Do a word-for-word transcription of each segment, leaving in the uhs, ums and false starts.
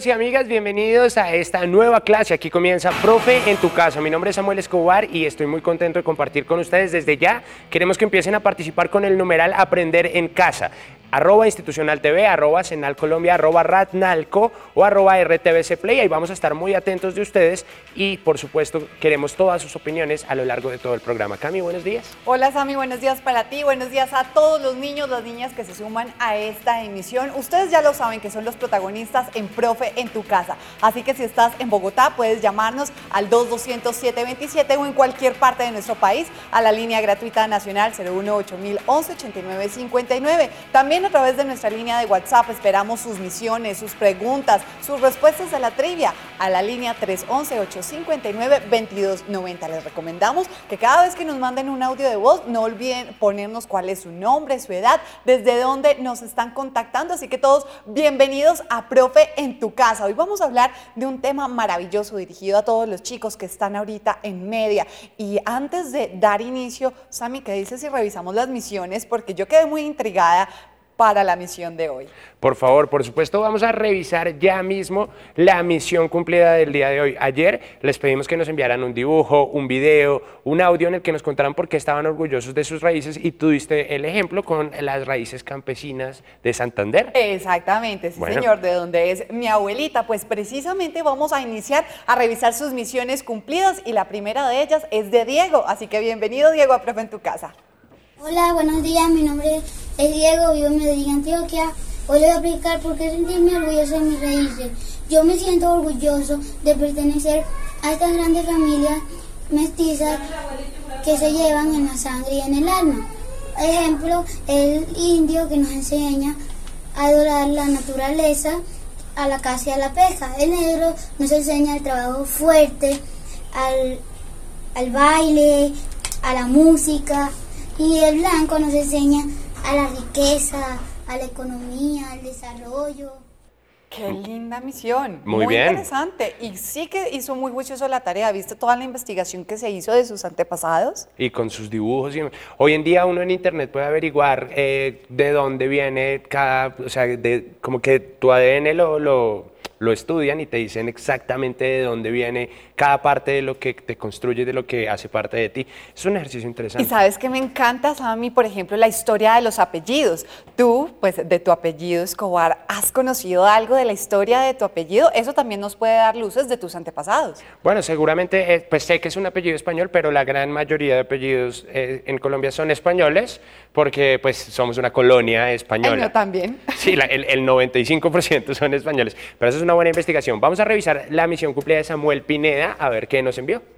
amigos y amigas, bienvenidos a esta nueva clase. Aquí comienza Profe en tu casa. Mi nombre es Samuel Escobar y estoy muy contento de compartir con ustedes. Desde ya queremos que empiecen a participar con el numeral Aprender en Casa. Arroba Institucional T V, arroba Senal Colombia, arroba Ratnalco o arroba R T V C Play. Ahí vamos a estar muy atentos de ustedes y por supuesto queremos todas sus opiniones a lo largo de todo el programa. Cami, buenos días. Hola Sami, buenos días para ti, buenos días a todos los niños, las niñas que se suman a esta emisión. Ustedes ya lo saben que son los protagonistas en Profe en tu casa. Así que si estás en Bogotá puedes llamarnos al dos doscientos siete veintisiete o en cualquier parte de nuestro país a la línea gratuita nacional cero uno ocho mil once ochenta y nueve cincuenta y nueve. También a través de nuestra línea de WhatsApp esperamos sus misiones, sus preguntas, sus respuestas a la trivia a la línea tres once, ocho cincuenta y nueve, veintidós noventa. Les recomendamos que cada vez que nos manden un audio de voz no olviden ponernos cuál es su nombre, su edad, desde dónde nos están contactando. Así que todos bienvenidos a Profe en tu casa. Hoy vamos a hablar de un tema maravilloso dirigido a todos los chicos que están ahorita en media. Y antes de dar inicio, Sami, ¿qué dices si revisamos las misiones? Porque yo quedé muy intrigada para la misión de hoy. Por favor, por supuesto, vamos a revisar ya mismo la misión cumplida del día de hoy. Ayer les pedimos que nos enviaran un dibujo, un video, un audio en el que nos contaran por qué estaban orgullosos de sus raíces y tú diste el ejemplo con las raíces campesinas de Santander. Exactamente, sí, bueno, señor, de donde es mi abuelita. Pues precisamente vamos a iniciar a revisar sus misiones cumplidas y la primera de ellas es de Diego. Así que bienvenido, Diego, a Profe en tu casa. Hola, buenos días, mi nombre es Diego, vivo en Medellín, Antioquia. Hoy les voy a explicar por qué sentirme orgulloso de mis raíces. Yo me siento orgulloso de pertenecer a estas grandes familias mestizas que se llevan en la sangre y en el alma. Ejemplo, el indio que nos enseña a adorar la naturaleza, a la caza y a la pesca. El negro nos enseña el trabajo fuerte, al, al baile, a la música. Y el blanco nos enseña a la riqueza, a la economía, al desarrollo. ¡Qué linda misión! Muy, muy bien. interesante. Y sí que hizo muy juicioso la tarea. ¿Viste toda la investigación que se hizo de sus antepasados? Y con sus dibujos. Y hoy en día uno en internet puede averiguar eh, de dónde viene cada, o sea, de, como que tu A D N lo, lo, lo estudian y te dicen exactamente de dónde viene cada parte de lo que te construye, de lo que hace parte de ti. Es un ejercicio interesante. Y sabes que me encanta, Sami, por ejemplo, la historia de los apellidos. Tú, pues de tu apellido Escobar, ¿has conocido algo de la historia de tu apellido? Eso también nos puede dar luces de tus antepasados. Bueno, seguramente, eh, pues sé que es un apellido español, pero la gran mayoría de apellidos eh, en Colombia son españoles, porque pues somos una colonia española. El mío también. Sí, la, el, el noventa y cinco por ciento son españoles, pero eso es una buena investigación. Vamos a revisar la misión cumplida de Samuel Pineda, a ver qué nos envió.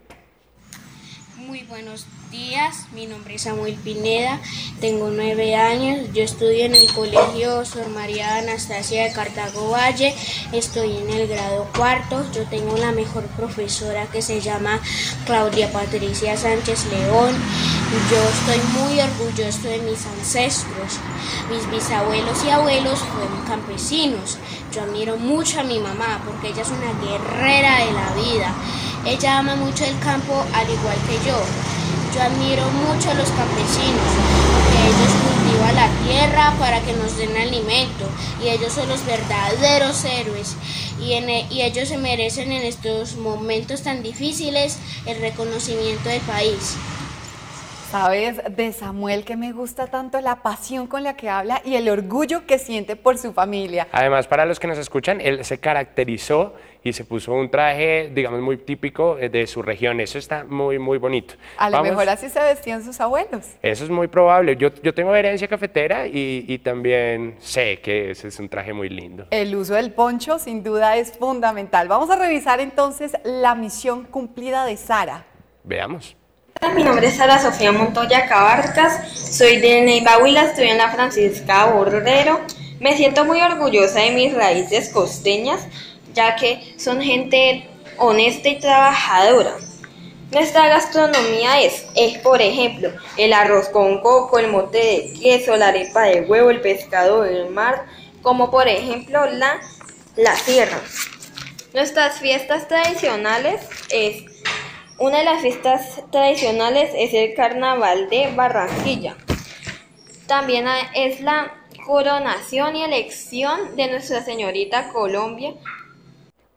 Muy buenos días, mi nombre es Samuel Pineda, tengo nueve años, yo estudio en el colegio Sor María Anastasia de Cartago Valle, estoy en el grado cuarto, yo tengo la mejor profesora que se llama Claudia Patricia Sánchez León, yo estoy muy orgulloso de mis ancestros, mis bisabuelos y abuelos fueron campesinos, yo admiro mucho a mi mamá porque ella es una guerrera de la vida. Ella ama mucho el campo al igual que yo. Yo admiro mucho a los campesinos porque ellos cultivan la tierra para que nos den alimento y ellos son los verdaderos héroes y, en, y ellos se merecen en estos momentos tan difíciles el reconocimiento del país. ¿Sabes de Samuel que me gusta tanto la pasión con la que habla y el orgullo que siente por su familia? Además, para los que nos escuchan, él se caracterizó y se puso un traje, digamos, muy típico de su región. Eso está muy, muy bonito. A lo Vamos. mejor así se vestían sus abuelos. Eso es muy probable. Yo, yo tengo herencia cafetera y, y también sé que ese es un traje muy lindo. El uso del poncho sin duda es fundamental. Vamos a revisar entonces la misión cumplida de Sara. Veamos. Mi nombre es Sara Sofía Montoya Cabarcas, soy de Neiva Huila, estoy en la Francisca Borrero. Me siento muy orgullosa de mis raíces costeñas, ya que son gente honesta y trabajadora. Nuestra gastronomía es, es, por ejemplo, el arroz con coco, el mote de queso, la arepa de huevo, el pescado del mar, como por ejemplo la, la sierra. Nuestras fiestas tradicionales es... Una de las fiestas tradicionales es el Carnaval de Barranquilla. También es la coronación y elección de Nuestra Señorita Colombia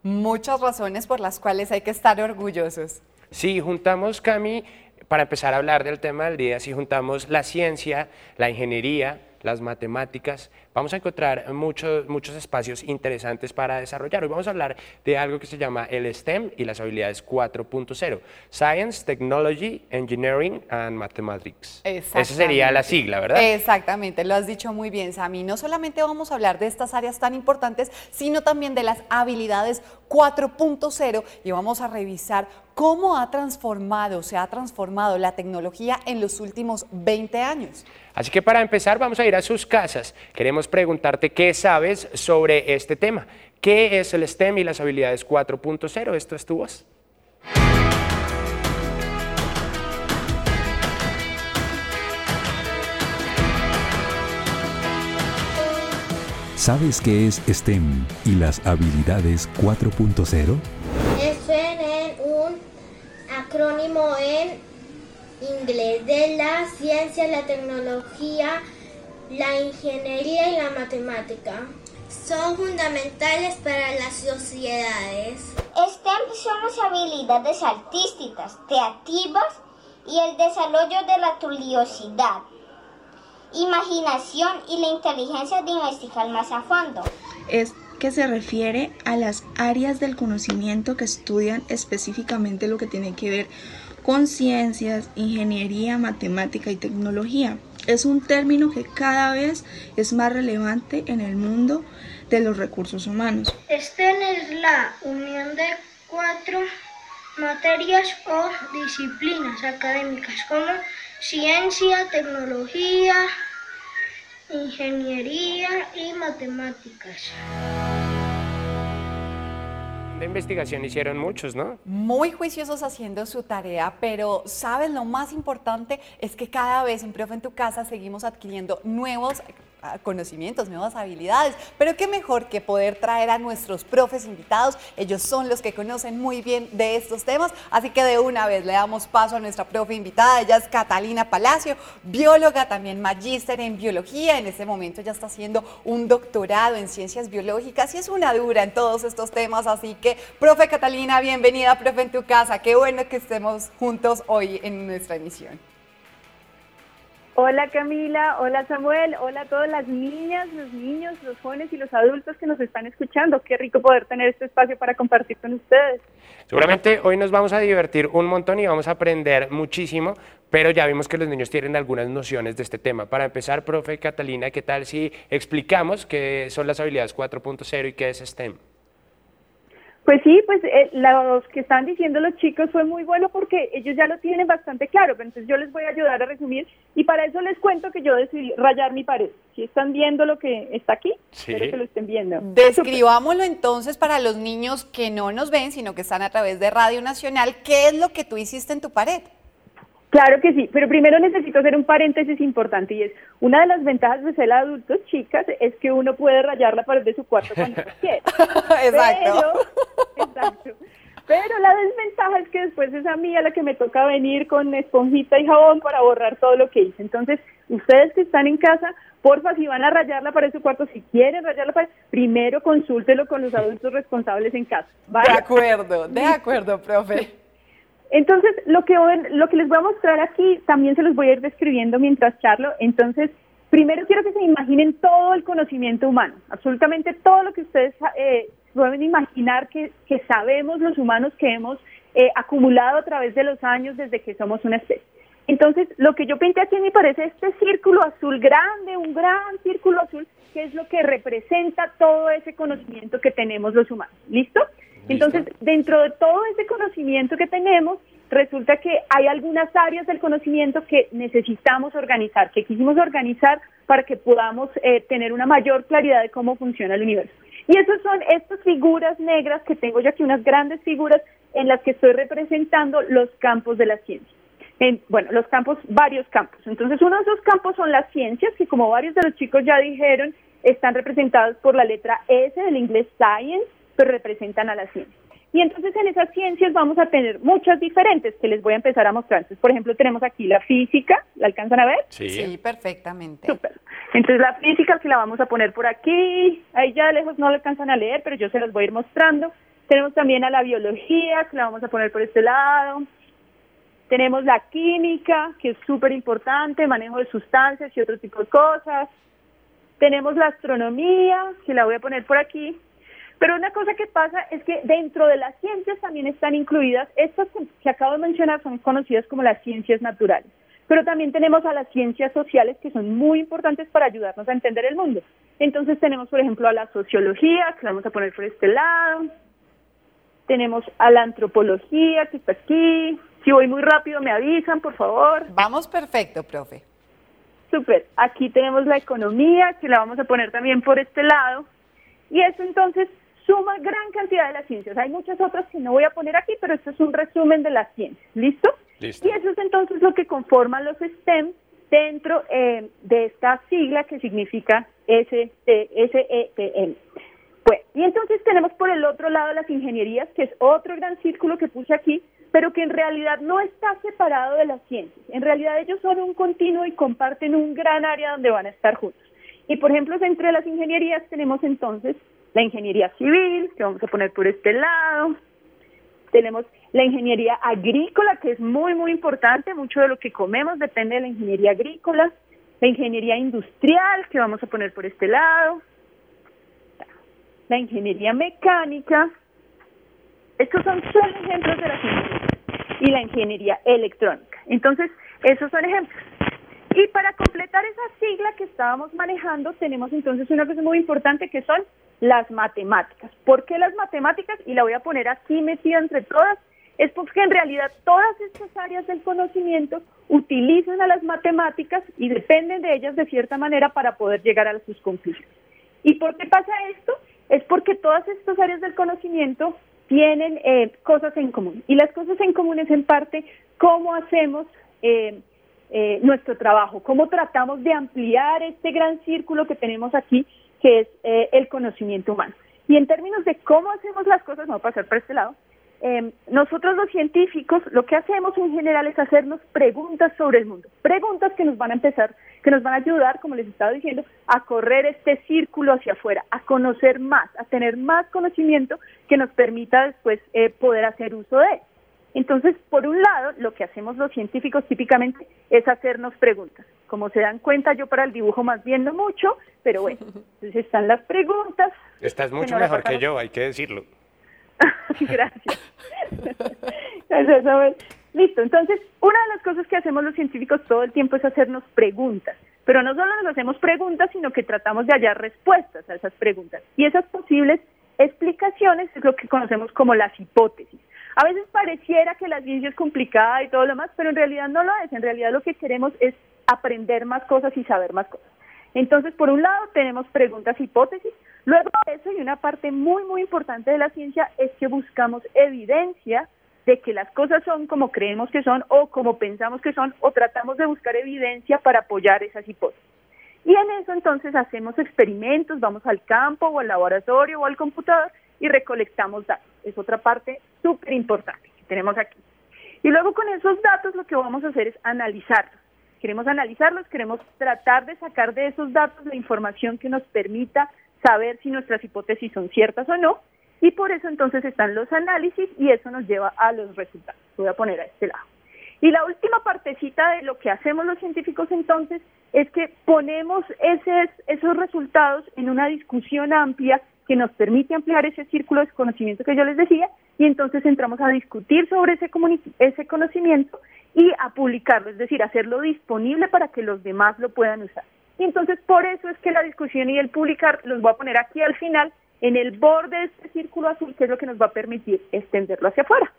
Muchas razones por las cuales hay que estar orgullosos. Sí, juntamos, Cami, para empezar a hablar del tema del día, si juntamos la ciencia, la ingeniería, las matemáticas, vamos a encontrar muchos, muchos espacios interesantes para desarrollar. Hoy vamos a hablar de algo que se llama el STEM y las habilidades cuatro punto cero, Science, Technology, Engineering and Mathematics. Esa sería la sigla, ¿verdad? Exactamente, lo has dicho muy bien, Sami. No solamente vamos a hablar de estas áreas tan importantes, sino también de las habilidades cuatro punto cero y vamos a revisar cómo ha transformado, se ha transformado la tecnología en los últimos veinte años. Así que para empezar vamos a ir a sus casas. Queremos preguntarte qué sabes sobre este tema. ¿Qué es el STEM y las habilidades cuatro punto cero? Esto es tu voz. ¿Sabes qué es STEM y las habilidades cuatro punto cero? STEM es un acrónimo en inglés de la ciencia, la tecnología, la ingeniería y la matemática. Son fundamentales para las sociedades. STEM son las habilidades artísticas, creativas y el desarrollo de la curiosidad, imaginación y la inteligencia de investigar más a fondo. Es que se refiere a las áreas del conocimiento que estudian específicamente lo que tiene que ver con ciencias, ingeniería, matemática y tecnología. Es un término que cada vez es más relevante en el mundo de los recursos humanos. STEM es la unión de cuatro materias o disciplinas académicas como ciencia, tecnología, ingeniería y matemáticas. De investigación hicieron muchos, ¿no? Muy juiciosos haciendo su tarea, pero ¿sabes? Lo más importante es que cada vez en Profe en tu Casa seguimos adquiriendo nuevos conocimientos, nuevas habilidades, pero qué mejor que poder traer a nuestros profes invitados. Ellos son los que conocen muy bien de estos temas, así que de una vez le damos paso a nuestra profe invitada. Ella es Catalina Palacio, bióloga, también magíster en biología. En este momento ya está haciendo un doctorado en ciencias biológicas y es una dura en todos estos temas, así que profe Catalina, bienvenida a Profe en tu Casa. Qué bueno que estemos juntos hoy en nuestra emisión. Hola Camila, hola Samuel, hola a todas las niñas, los niños, los jóvenes y los adultos que nos están escuchando. Qué rico poder tener este espacio para compartir con ustedes. Seguramente hoy nos vamos a divertir un montón y vamos a aprender muchísimo, pero ya vimos que los niños tienen algunas nociones de este tema. Para empezar, profe Catalina, ¿qué tal si explicamos qué son las habilidades cuatro punto cero y qué es STEM? Pues sí, pues eh, los que están diciendo los chicos fue muy bueno porque ellos ya lo tienen bastante claro, pero entonces yo les voy a ayudar a resumir y para eso les cuento que yo decidí rayar mi pared. ¿Sí están viendo lo que está aquí? Sí. Espero que lo estén viendo. Describámoslo entonces para los niños que no nos ven, sino que están a través de Radio Nacional. ¿Qué es lo que tú hiciste en tu pared? Claro que sí, pero primero necesito hacer un paréntesis importante y es, una de las ventajas de ser adultos, chicas, es que uno puede rayar la pared de su cuarto cuando quiera. Exacto. Pero, exacto. Pero la desventaja es que después es a mí a la que me toca venir con esponjita y jabón para borrar todo lo que hice. Entonces, ustedes que están en casa, porfa, si van a rayar la pared de su cuarto, si quieren rayar la pared, primero consúltelo con los adultos responsables en casa. ¿Vale? De acuerdo, de acuerdo, profe. Entonces, lo que, lo que les voy a mostrar aquí, también se los voy a ir describiendo mientras charlo. Entonces, primero quiero que se imaginen todo el conocimiento humano, absolutamente todo lo que ustedes eh, pueden imaginar que, que sabemos los humanos que hemos eh, acumulado a través de los años desde que somos una especie. Entonces, lo que yo pinté aquí me parece este círculo azul grande, un gran círculo azul, que es lo que representa todo ese conocimiento que tenemos los humanos. ¿Listo? Entonces, dentro de todo ese conocimiento que tenemos, resulta que hay algunas áreas del conocimiento que necesitamos organizar, que quisimos organizar para que podamos eh, tener una mayor claridad de cómo funciona el universo. Y esas son estas figuras negras que tengo yo aquí, unas grandes figuras en las que estoy representando los campos de la ciencia. En, bueno, los campos, varios campos. Entonces, uno de esos campos son las ciencias, que como varios de los chicos ya dijeron, están representados por la letra S del inglés science, pero representan a la ciencia. Y entonces en esas ciencias vamos a tener muchas diferentes que les voy a empezar a mostrar. Entonces, por ejemplo, tenemos aquí la física, ¿la alcanzan a ver? Sí, sí, perfectamente. Súper. Entonces la física que la vamos a poner por aquí, ahí ya de lejos no la alcanzan a leer, pero yo se las voy a ir mostrando. Tenemos también a la biología, que la vamos a poner por este lado. Tenemos la química, que es súper importante, manejo de sustancias y otro tipo de cosas. Tenemos la astronomía, que la voy a poner por aquí. Pero una cosa que pasa es que dentro de las ciencias también están incluidas, estas que acabo de mencionar son conocidas como las ciencias naturales. Pero también tenemos a las ciencias sociales que son muy importantes para ayudarnos a entender el mundo. Entonces tenemos, por ejemplo, a la sociología, que la vamos a poner por este lado. Tenemos a la antropología, que está aquí. Si voy muy rápido me avisan, por favor. Vamos perfecto, profe. Súper. Aquí tenemos la economía, que la vamos a poner también por este lado. Y eso entonces suma gran cantidad de las ciencias. Hay muchas otras que no voy a poner aquí, pero esto es un resumen de las ciencias. ¿Listo? Listo. Y eso es entonces lo que conforman los STEM dentro eh, de esta sigla que significa S E T M. Pues, y entonces tenemos por el otro lado las ingenierías, que es otro gran círculo que puse aquí, pero que en realidad no está separado de las ciencias. En realidad ellos son un continuo y comparten un gran área donde van a estar juntos. Y por ejemplo, entre las ingenierías tenemos entonces la ingeniería civil, que vamos a poner por este lado. Tenemos la ingeniería agrícola, que es muy, muy importante. Mucho de lo que comemos depende de la ingeniería agrícola. La ingeniería industrial, que vamos a poner por este lado. La ingeniería mecánica. Estos son solo ejemplos de las ingenierías. Y la ingeniería electrónica. Entonces, esos son ejemplos. Y para completar esa sigla que estábamos manejando, tenemos entonces una cosa muy importante que son las matemáticas. ¿Por qué las matemáticas? Y la voy a poner aquí metida entre todas. Es porque en realidad todas estas áreas del conocimiento utilizan a las matemáticas y dependen de ellas de cierta manera para poder llegar a sus conclusiones. ¿Y por qué pasa esto? Es porque todas estas áreas del conocimiento tienen eh, cosas en común. Y las cosas en común es en parte cómo hacemos eh, eh, nuestro trabajo, cómo tratamos de ampliar este gran círculo que tenemos aquí, que es eh, el conocimiento humano. Y en términos de cómo hacemos las cosas, vamos a pasar por este lado, eh, nosotros los científicos lo que hacemos en general es hacernos preguntas sobre el mundo, preguntas que nos van a empezar, que nos van a ayudar, como les estaba diciendo, a correr este círculo hacia afuera, a conocer más, a tener más conocimiento que nos permita después eh, poder hacer uso de él. Entonces, por un lado, lo que hacemos los científicos típicamente es hacernos preguntas. Como se dan cuenta, yo para el dibujo más bien no mucho, pero bueno, entonces están las preguntas. Estás mucho mejor que yo, hay que decirlo. Gracias. Gracias, Samuel. Listo, entonces, una de las cosas que hacemos los científicos todo el tiempo es hacernos preguntas. Pero no solo nos hacemos preguntas, sino que tratamos de hallar respuestas a esas preguntas. Y esas posibles explicaciones es lo que conocemos como las hipótesis. A veces pareciera que la ciencia es complicada y todo lo demás, pero en realidad no lo es. En realidad lo que queremos es aprender más cosas y saber más cosas. Entonces, por un lado, tenemos preguntas, hipótesis. Luego de eso, y una parte muy, muy importante de la ciencia, es que buscamos evidencia de que las cosas son como creemos que son o como pensamos que son, o tratamos de buscar evidencia para apoyar esas hipótesis. Y en eso, entonces, hacemos experimentos, vamos al campo o al laboratorio o al computador y recolectamos datos. Es otra parte súper importante que tenemos aquí. Y luego con esos datos lo que vamos a hacer es analizarlos. Queremos analizarlos, queremos tratar de sacar de esos datos la información que nos permita saber si nuestras hipótesis son ciertas o no, y por eso entonces están los análisis y eso nos lleva a los resultados. Voy a poner a este lado. Y la última partecita de lo que hacemos los científicos entonces es que ponemos ese, esos resultados en una discusión amplia que nos permite ampliar ese círculo de conocimiento que yo les decía, y entonces entramos a discutir sobre ese, ese conocimiento y a publicarlo, es decir, hacerlo disponible para que los demás lo puedan usar. Y entonces por eso es que la discusión y el publicar los voy a poner aquí al final, en el borde de este círculo azul, que es lo que nos va a permitir extenderlo hacia afuera.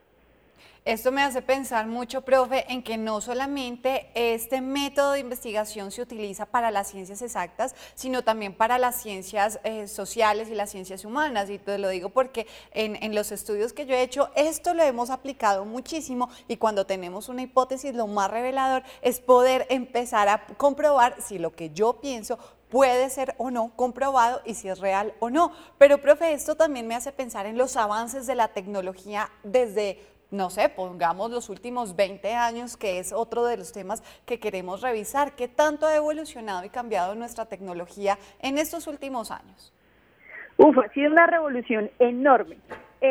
Esto me hace pensar mucho, profe, en que no solamente este método de investigación se utiliza para las ciencias exactas, sino también para las ciencias eh, sociales y las ciencias humanas. Y te lo digo porque en, en los estudios que yo he hecho, esto lo hemos aplicado muchísimo, y cuando tenemos una hipótesis, lo más revelador es poder empezar a comprobar si lo que yo pienso puede ser o no comprobado y si es real o no. Pero, profe, esto también me hace pensar en los avances de la tecnología desde, no sé, pongamos los últimos veinte años, que es otro de los temas que queremos revisar. ¿Qué tanto ha evolucionado y cambiado nuestra tecnología en estos últimos años? Uf, ha sido una revolución enorme. Eh,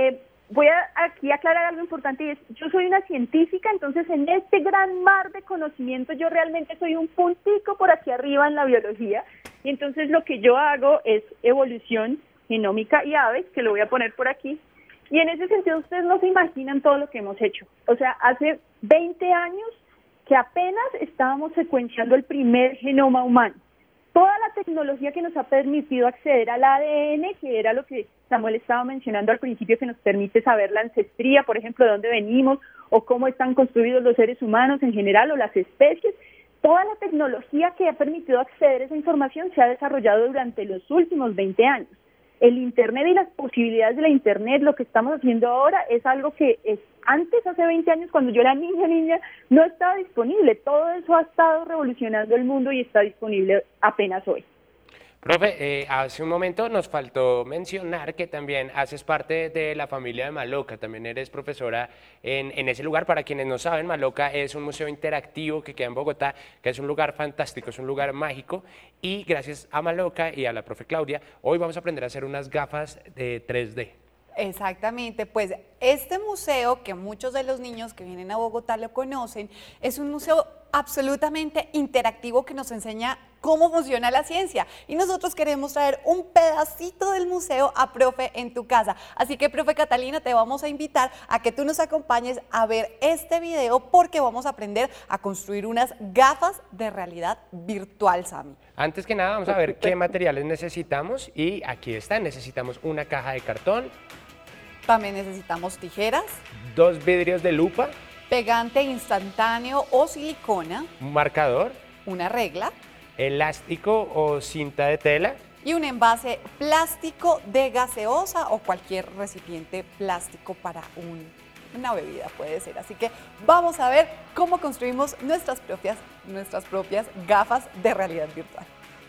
voy a aquí aclarar algo importante y es, yo soy una científica, entonces en este gran mar de conocimiento yo realmente soy un puntico por aquí arriba en la biología, y entonces lo que yo hago es evolución genómica y aves, que lo voy a poner por aquí, y en ese sentido ustedes no se imaginan todo lo que hemos hecho. O sea, hace veinte años que apenas estábamos secuenciando el primer genoma humano. Toda la tecnología que nos ha permitido acceder al A D N, que era lo que Samuel estaba mencionando al principio, que nos permite saber la ancestría, por ejemplo, de dónde venimos, o cómo están construidos los seres humanos en general, o las especies. Toda la tecnología que ha permitido acceder a esa información se ha desarrollado durante los últimos veinte años. El Internet y las posibilidades de la Internet, lo que estamos haciendo ahora, es algo que es, antes, hace veinte años, cuando yo era niña, niña, no estaba disponible. Todo eso ha estado revolucionando el mundo y está disponible apenas hoy. Profe, eh, hace un momento nos faltó mencionar que también haces parte de la familia de Maloca, también eres profesora en, en ese lugar. Para quienes no saben, Maloca es un museo interactivo que queda en Bogotá, que es un lugar fantástico, es un lugar mágico, y gracias a Maloca y a la profe Claudia, hoy vamos a aprender a hacer unas gafas de tres D. Exactamente, pues este museo, que muchos de los niños que vienen a Bogotá lo conocen, es un museo absolutamente interactivo que nos enseña cómo funciona la ciencia, y nosotros queremos traer un pedacito del museo a Profe en tu casa. Así que, profe Catalina, te vamos a invitar a que tú nos acompañes a ver este video, porque vamos a aprender a construir unas gafas de realidad virtual, Sami. Antes que nada, vamos a ver qué materiales necesitamos, y aquí está. Necesitamos una caja de cartón. También necesitamos tijeras. Dos vidrios de lupa. Pegante instantáneo o silicona. Un marcador. Una regla. Elástico o cinta de tela. Y un envase plástico de gaseosa o cualquier recipiente plástico para un, una bebida, puede ser. Así que vamos a ver cómo construimos nuestras propias, nuestras propias gafas de realidad virtual.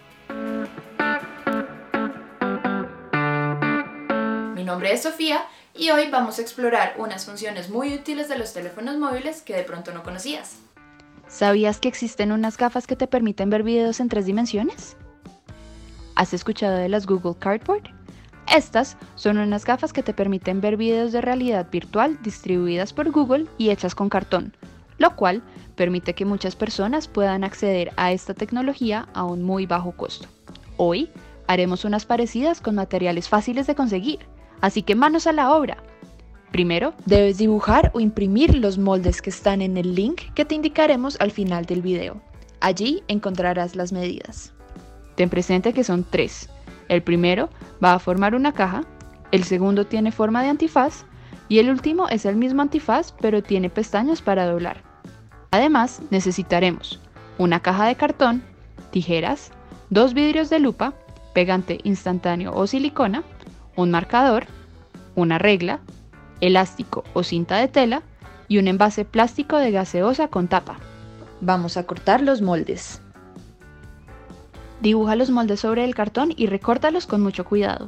Mi nombre es Sofía y hoy vamos a explorar unas funciones muy útiles de los teléfonos móviles que de pronto no conocías. ¿Sabías que existen unas gafas que te permiten ver videos en tres dimensiones? ¿Has escuchado de las Google Cardboard? Estas son unas gafas que te permiten ver videos de realidad virtual distribuidas por Google y hechas con cartón, lo cual permite que muchas personas puedan acceder a esta tecnología a un muy bajo costo. Hoy haremos unas parecidas con materiales fáciles de conseguir, así que manos a la obra. Primero, debes dibujar o imprimir los moldes que están en el link que te indicaremos al final del video. Allí encontrarás las medidas. Ten presente que son tres. El primero va a formar una caja, el segundo tiene forma de antifaz y el último es el mismo antifaz pero tiene pestañas para doblar. Además, necesitaremos una caja de cartón, tijeras, dos vidrios de lupa, pegante instantáneo o silicona, un marcador, una regla, elástico o cinta de tela y un envase plástico de gaseosa con tapa. Vamos a cortar los moldes. Dibuja los moldes sobre el cartón y recórtalos con mucho cuidado.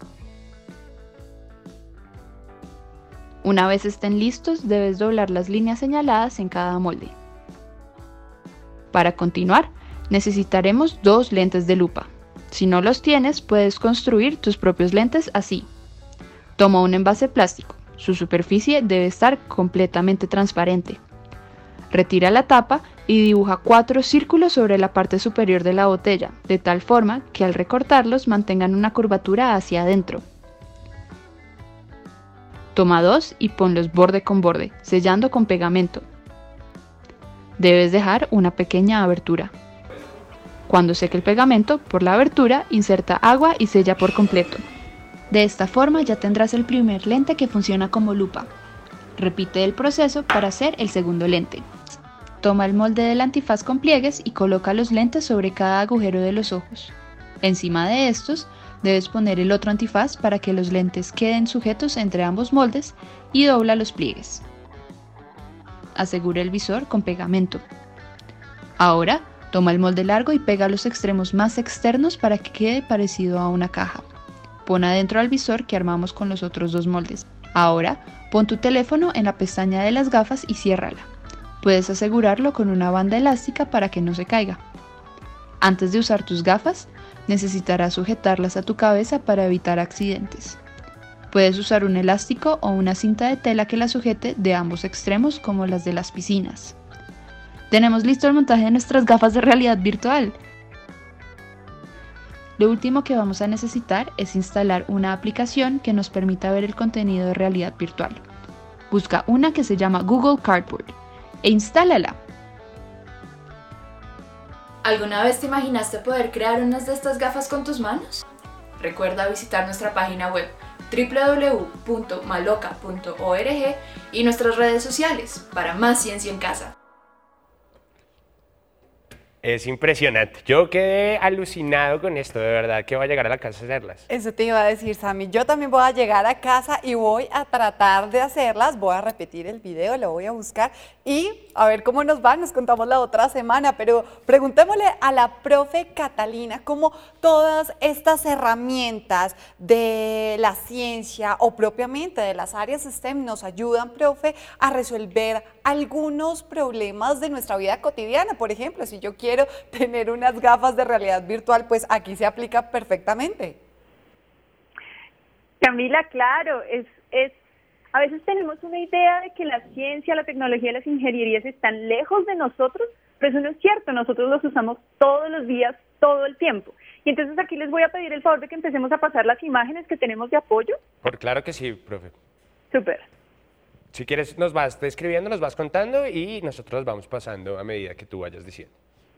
Una vez estén listos, debes doblar las líneas señaladas en cada molde. Para continuar, necesitaremos dos lentes de lupa. Si no los tienes, puedes construir tus propios lentes así. Toma un envase plástico. Su superficie debe estar completamente transparente. Retira la tapa y dibuja cuatro círculos sobre la parte superior de la botella, de tal forma que al recortarlos mantengan una curvatura hacia adentro. Toma dos y ponlos borde con borde, sellando con pegamento. Debes dejar una pequeña abertura. Cuando seque el pegamento, por la abertura inserta agua y sella por completo. De esta forma ya tendrás el primer lente que funciona como lupa. Repite el proceso para hacer el segundo lente. Toma el molde del antifaz con pliegues y coloca los lentes sobre cada agujero de los ojos. Encima de estos, debes poner el otro antifaz para que los lentes queden sujetos entre ambos moldes y dobla los pliegues. Asegura el visor con pegamento. Ahora, toma el molde largo y pega los extremos más externos para que quede parecido a una caja. Pon adentro al visor que armamos con los otros dos moldes. Ahora, pon tu teléfono en la pestaña de las gafas y ciérrala. Puedes asegurarlo con una banda elástica para que no se caiga. Antes de usar tus gafas, necesitarás sujetarlas a tu cabeza para evitar accidentes. Puedes usar un elástico o una cinta de tela que la sujete de ambos extremos, como las de las piscinas. Tenemos listo el montaje de nuestras gafas de realidad virtual. Lo último que vamos a necesitar es instalar una aplicación que nos permita ver el contenido de realidad virtual. Busca una que se llama Google Cardboard e instálala. ¿Alguna vez te imaginaste poder crear unas de estas gafas con tus manos? Recuerda visitar nuestra página web doble u doble u doble u punto maloca punto org y nuestras redes sociales para más ciencia en casa. Es impresionante. Yo quedé alucinado con esto, de verdad, que voy a llegar a la casa a hacerlas. Eso te iba a decir, Sammy. Yo también voy a llegar a casa y voy a tratar de hacerlas. Voy a repetir el video, lo voy a buscar y a ver cómo nos va. Nos contamos la otra semana, pero preguntémosle a la profe Catalina cómo todas estas herramientas de la ciencia o propiamente de las áreas STEM nos ayudan, profe, a resolver algunos problemas de nuestra vida cotidiana. Por ejemplo, si yo quiero tener unas gafas de realidad virtual, pues aquí se aplica perfectamente. Camila, claro, es, es, a veces tenemos una idea de que la ciencia, la tecnología y las ingenierías están lejos de nosotros, pero eso no es cierto, nosotros los usamos todos los días, todo el tiempo. Y entonces aquí les voy a pedir el favor de que empecemos a pasar las imágenes que tenemos de apoyo. Por claro que sí, profe. Súper. Si quieres nos vas describiendo, nos vas contando y nosotros vamos pasando a medida que tú vayas diciendo.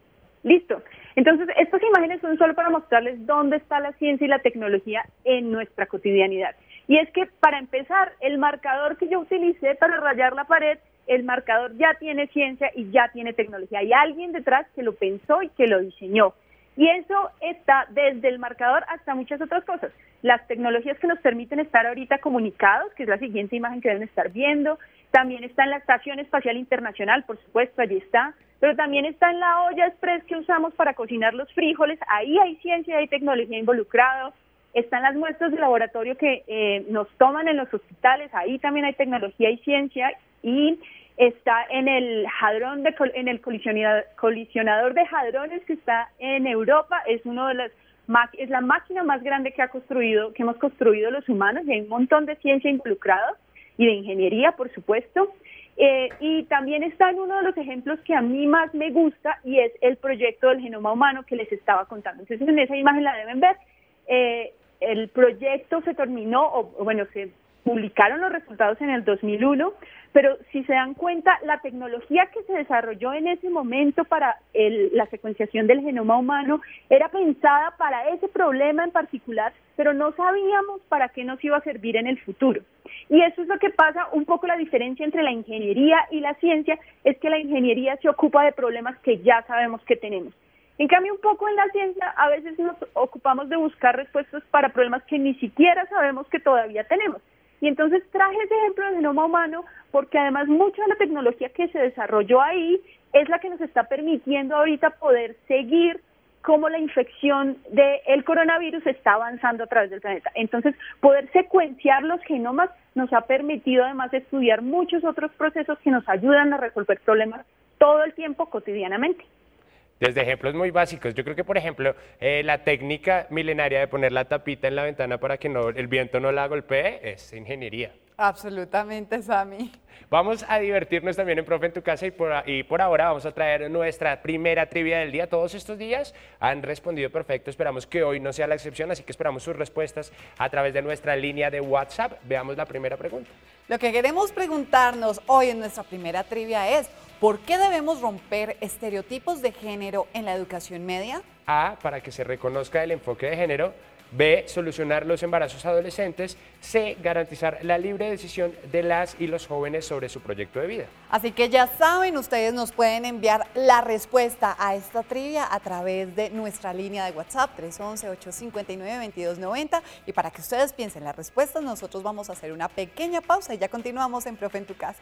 Listo. Entonces, estas imágenes son solo para mostrarles dónde está la ciencia y la tecnología en nuestra cotidianidad. Y es que, para empezar, el marcador que yo utilicé para rayar la pared, el marcador ya tiene ciencia y ya tiene tecnología. Hay alguien detrás que lo pensó y que lo diseñó. Y eso está desde el marcador hasta muchas otras cosas. Las tecnologías que nos permiten estar ahorita comunicados, que es la siguiente imagen que deben estar viendo. También está en la Estación Espacial Internacional, por supuesto, allí está. Pero también está en la olla express que usamos para cocinar los frijoles. Ahí hay ciencia y hay tecnología involucrado. Están las muestras de laboratorio que eh, nos toman en los hospitales. Ahí también hay tecnología y ciencia. Y está en el hadrón de, en el colisionador, colisionador de hadrones que está en Europa. Es uno de las es la máquina más grande que ha construido, que hemos construido los humanos, y hay un montón de ciencia involucrada y de ingeniería, por supuesto. Eh, y también está en uno de los ejemplos que a mí más me gusta, y es el proyecto del genoma humano que les estaba contando. Entonces, en esa imagen la deben ver. Eh, el proyecto se terminó, o, o bueno, se publicaron los resultados en el dos mil uno, pero si se dan cuenta, la tecnología que se desarrolló en ese momento para el, la secuenciación del genoma humano era pensada para ese problema en particular, pero no sabíamos para qué nos iba a servir en el futuro. Y eso es lo que pasa, un poco la diferencia entre la ingeniería y la ciencia, es que la ingeniería se ocupa de problemas que ya sabemos que tenemos. En cambio, un poco en la ciencia, a veces nos ocupamos de buscar respuestas para problemas que ni siquiera sabemos que todavía tenemos. Y entonces traje ese ejemplo del genoma humano porque además mucha de la tecnología que se desarrolló ahí es la que nos está permitiendo ahorita poder seguir cómo la infección del coronavirus está avanzando a través del planeta. Entonces, poder secuenciar los genomas nos ha permitido además estudiar muchos otros procesos que nos ayudan a resolver problemas todo el tiempo, cotidianamente. Desde ejemplos muy básicos, yo creo que por ejemplo eh, la técnica milenaria de poner la tapita en la ventana para que no, el viento no la golpee es ingeniería. Absolutamente, Sammy. Vamos a divertirnos también en Profe en tu Casa y por, y por ahora vamos a traer nuestra primera trivia del día. Todos estos días han respondido perfecto, esperamos que hoy no sea la excepción, así que esperamos sus respuestas a través de nuestra línea de WhatsApp. Veamos la primera pregunta. Lo que queremos preguntarnos hoy en nuestra primera trivia es: ¿por qué debemos romper estereotipos de género en la educación media? A, para que se reconozca el enfoque de género. B, solucionar los embarazos adolescentes. C, garantizar la libre decisión de las y los jóvenes sobre su proyecto de vida. Así que ya saben, ustedes nos pueden enviar la respuesta a esta trivia a través de nuestra línea de WhatsApp tres once, ocho cinco nueve, veintidós noventa, y para que ustedes piensen las respuestas, nosotros vamos a hacer una pequeña pausa y ya continuamos en Profe en tu Casa.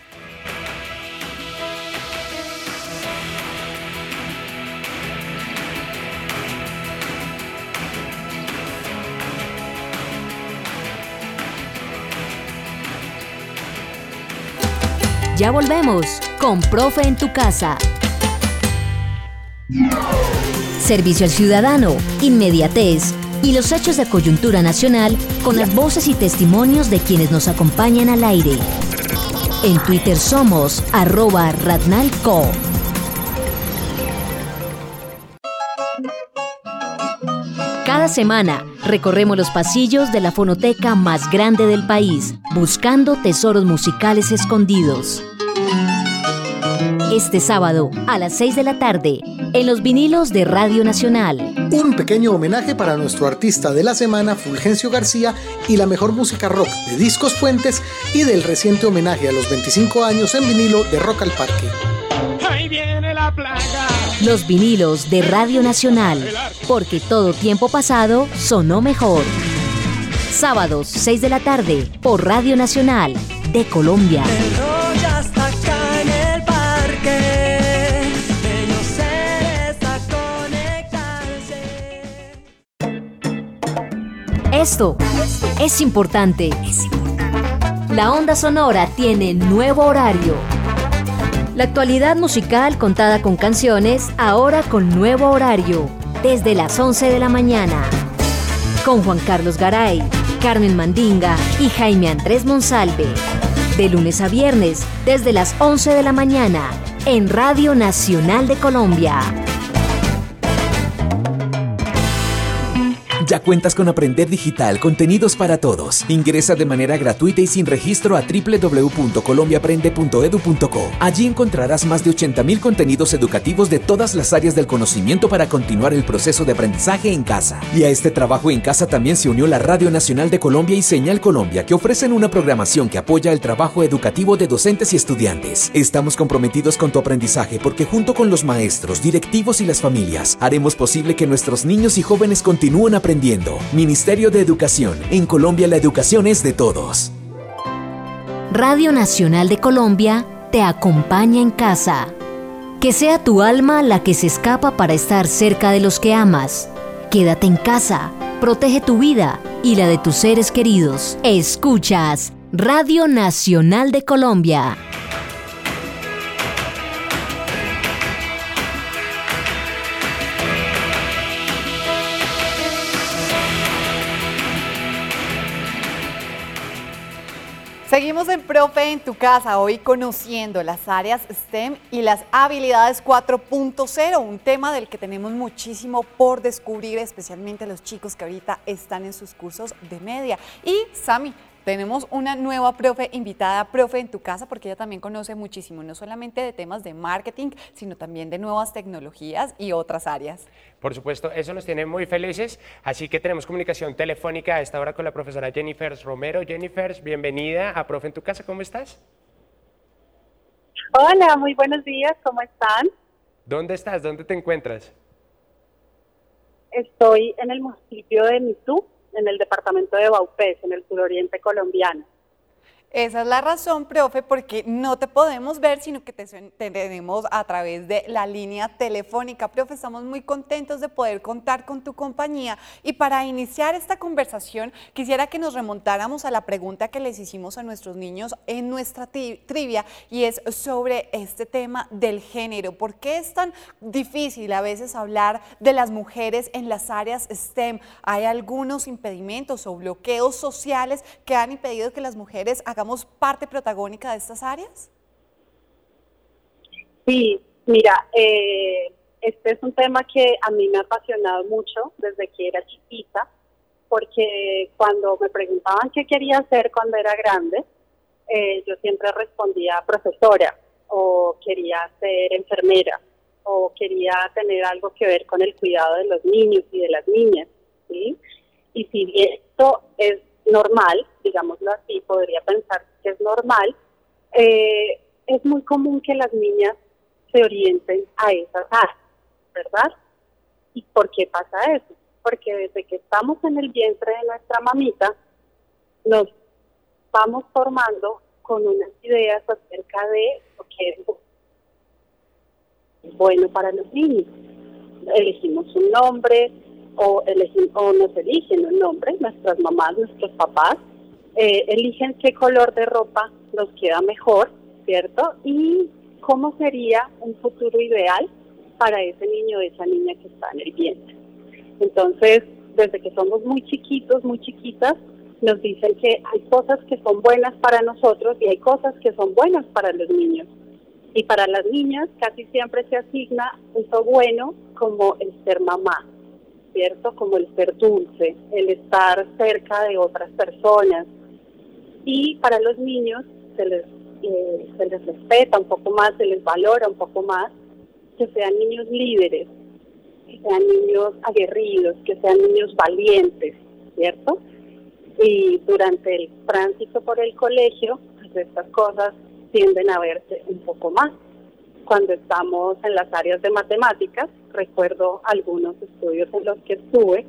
Ya volvemos con Profe en tu Casa. Servicio al ciudadano, inmediatez y los hechos de coyuntura nacional con las voces y testimonios de quienes nos acompañan al aire. En Twitter somos arroba radnalco. Cada semana recorremos los pasillos de la fonoteca más grande del país, buscando tesoros musicales escondidos. Este sábado, a las seis de la tarde, en los vinilos de Radio Nacional. Un pequeño homenaje para nuestro artista de la semana, Fulgencio García, y la mejor música rock de Discos Fuentes, y del reciente homenaje a los veinticinco años en vinilo de Rock al Parque. Ahí viene la plaga. Los vinilos de Radio Nacional, porque todo tiempo pasado sonó mejor. Sábados, seis de la tarde, por Radio Nacional de Colombia. El rock ya está acá en el parque. Bellos seres a conectarse. Esto es importante. La Onda Sonora tiene nuevo horario. La actualidad musical contada con canciones, ahora con nuevo horario, desde las once de la mañana. Con Juan Carlos Garay, Carmen Mandinga y Jaime Andrés Monsalve. De lunes a viernes, desde las once de la mañana, en Radio Nacional de Colombia. Ya cuentas con Aprender Digital, contenidos para todos. Ingresa de manera gratuita y sin registro a doble u doble u doble u punto colombia aprende punto edu punto co. Allí encontrarás más de ochenta mil contenidos educativos de todas las áreas del conocimiento para continuar el proceso de aprendizaje en casa. Y a este trabajo en casa también se unió la Radio Nacional de Colombia y Señal Colombia, que ofrecen una programación que apoya el trabajo educativo de docentes y estudiantes. Estamos comprometidos con tu aprendizaje porque junto con los maestros, directivos y las familias, haremos posible que nuestros niños y jóvenes continúen aprendiendo. Ministerio de Educación. En Colombia la educación es de todos. Radio Nacional de Colombia te acompaña en casa. Que sea tu alma la que se escapa para estar cerca de los que amas. Quédate en casa, protege tu vida y la de tus seres queridos. Escuchas Radio Nacional de Colombia. Seguimos en Profe en tu casa, hoy conociendo las áreas STEM y las habilidades cuatro punto cero, un tema del que tenemos muchísimo por descubrir, especialmente los chicos que ahorita están en sus cursos de media. Y Sami, tenemos una nueva profe invitada, Profe en tu casa, porque ella también conoce muchísimo, no solamente de temas de marketing, sino también de nuevas tecnologías y otras áreas. Por supuesto, eso nos tiene muy felices, así que tenemos comunicación telefónica a esta hora con la profesora Jennifer Romero. Jennifer, bienvenida a Profe en tu casa, ¿cómo estás? Hola, muy buenos días, ¿cómo están? ¿Dónde estás? ¿Dónde te encuentras? Estoy en el municipio de Mitú, en el departamento de Baupés, en el suroriente colombiano. Esa es la razón, profe, porque no te podemos ver, sino que te, te tenemos a través de la línea telefónica. Profe, estamos muy contentos de poder contar con tu compañía. Y para iniciar esta conversación, quisiera que nos remontáramos a la pregunta que les hicimos a nuestros niños en nuestra trivia, y es sobre este tema del género. ¿Por qué es tan difícil a veces hablar de las mujeres en las áreas STEM? ¿Hay algunos impedimentos o bloqueos sociales que han impedido que las mujeres hagan hagamos parte protagónica de estas áreas? Sí, mira, eh, este es un tema que a mí me ha apasionado mucho desde que era chiquita, porque cuando me preguntaban qué quería hacer cuando era grande, eh, yo siempre respondía profesora, o quería ser enfermera, o quería tener algo que ver con el cuidado de los niños y de las niñas, ¿sí? Y si bien esto es normal, digámoslo así, podría pensar que es normal, eh, es muy común que las niñas se orienten a esas áreas, ¿verdad? ¿Y por qué pasa eso? Porque desde que estamos en el vientre de nuestra mamita, nos vamos formando con unas ideas acerca de lo que es bueno para los niños. Elegimos un nombre, O, elegir, o nos eligen un nombre, nuestras mamás, nuestros papás, eh, eligen qué color de ropa nos queda mejor, ¿cierto? Y cómo sería un futuro ideal para ese niño o esa niña que está en el vientre. Entonces, desde que somos muy chiquitos, muy chiquitas, nos dicen que hay cosas que son buenas para nosotros y hay cosas que son buenas para los niños. Y para las niñas casi siempre se asigna eso bueno como el ser mamá, ¿cierto? Como el ser dulce, el estar cerca de otras personas. Y para los niños se les, eh, se les respeta un poco más, se les valora un poco más, que sean niños líderes, que sean niños aguerridos, que sean niños valientes, ¿cierto? Y durante el tránsito por el colegio, pues estas cosas tienden a verse un poco más. Cuando estamos en las áreas de matemáticas, recuerdo algunos estudios en los que estuve,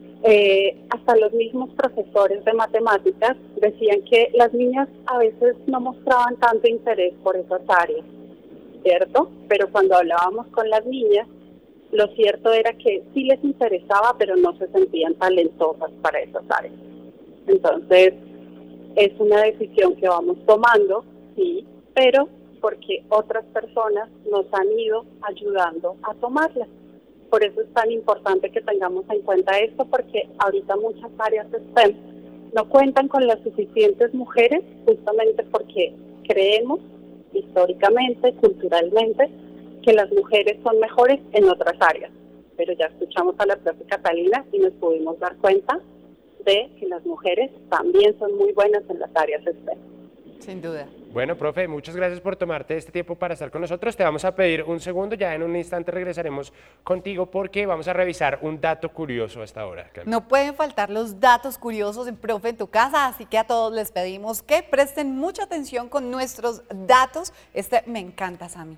eh, hasta los mismos profesores de matemáticas decían que las niñas a veces no mostraban tanto interés por esas áreas, ¿cierto? Pero cuando hablábamos con las niñas, lo cierto era que sí les interesaba, pero no se sentían talentosas para esas áreas. Entonces, es una decisión que vamos tomando, sí, pero porque otras personas nos han ido ayudando a tomarla. Por eso es tan importante que tengamos en cuenta esto, porque ahorita muchas áreas STEM no cuentan con las suficientes mujeres, justamente porque creemos históricamente, culturalmente, que las mujeres son mejores en otras áreas. Pero ya escuchamos a la profe Catalina y nos pudimos dar cuenta de que las mujeres también son muy buenas en las áreas STEM. Sin duda. Bueno, profe, muchas gracias por tomarte este tiempo para estar con nosotros. Te vamos a pedir un segundo, ya en un instante regresaremos contigo porque vamos a revisar un dato curioso hasta ahora. No pueden faltar los datos curiosos en Profe en tu casa, así que a todos les pedimos que presten mucha atención con nuestros datos. Este me encanta, Sami.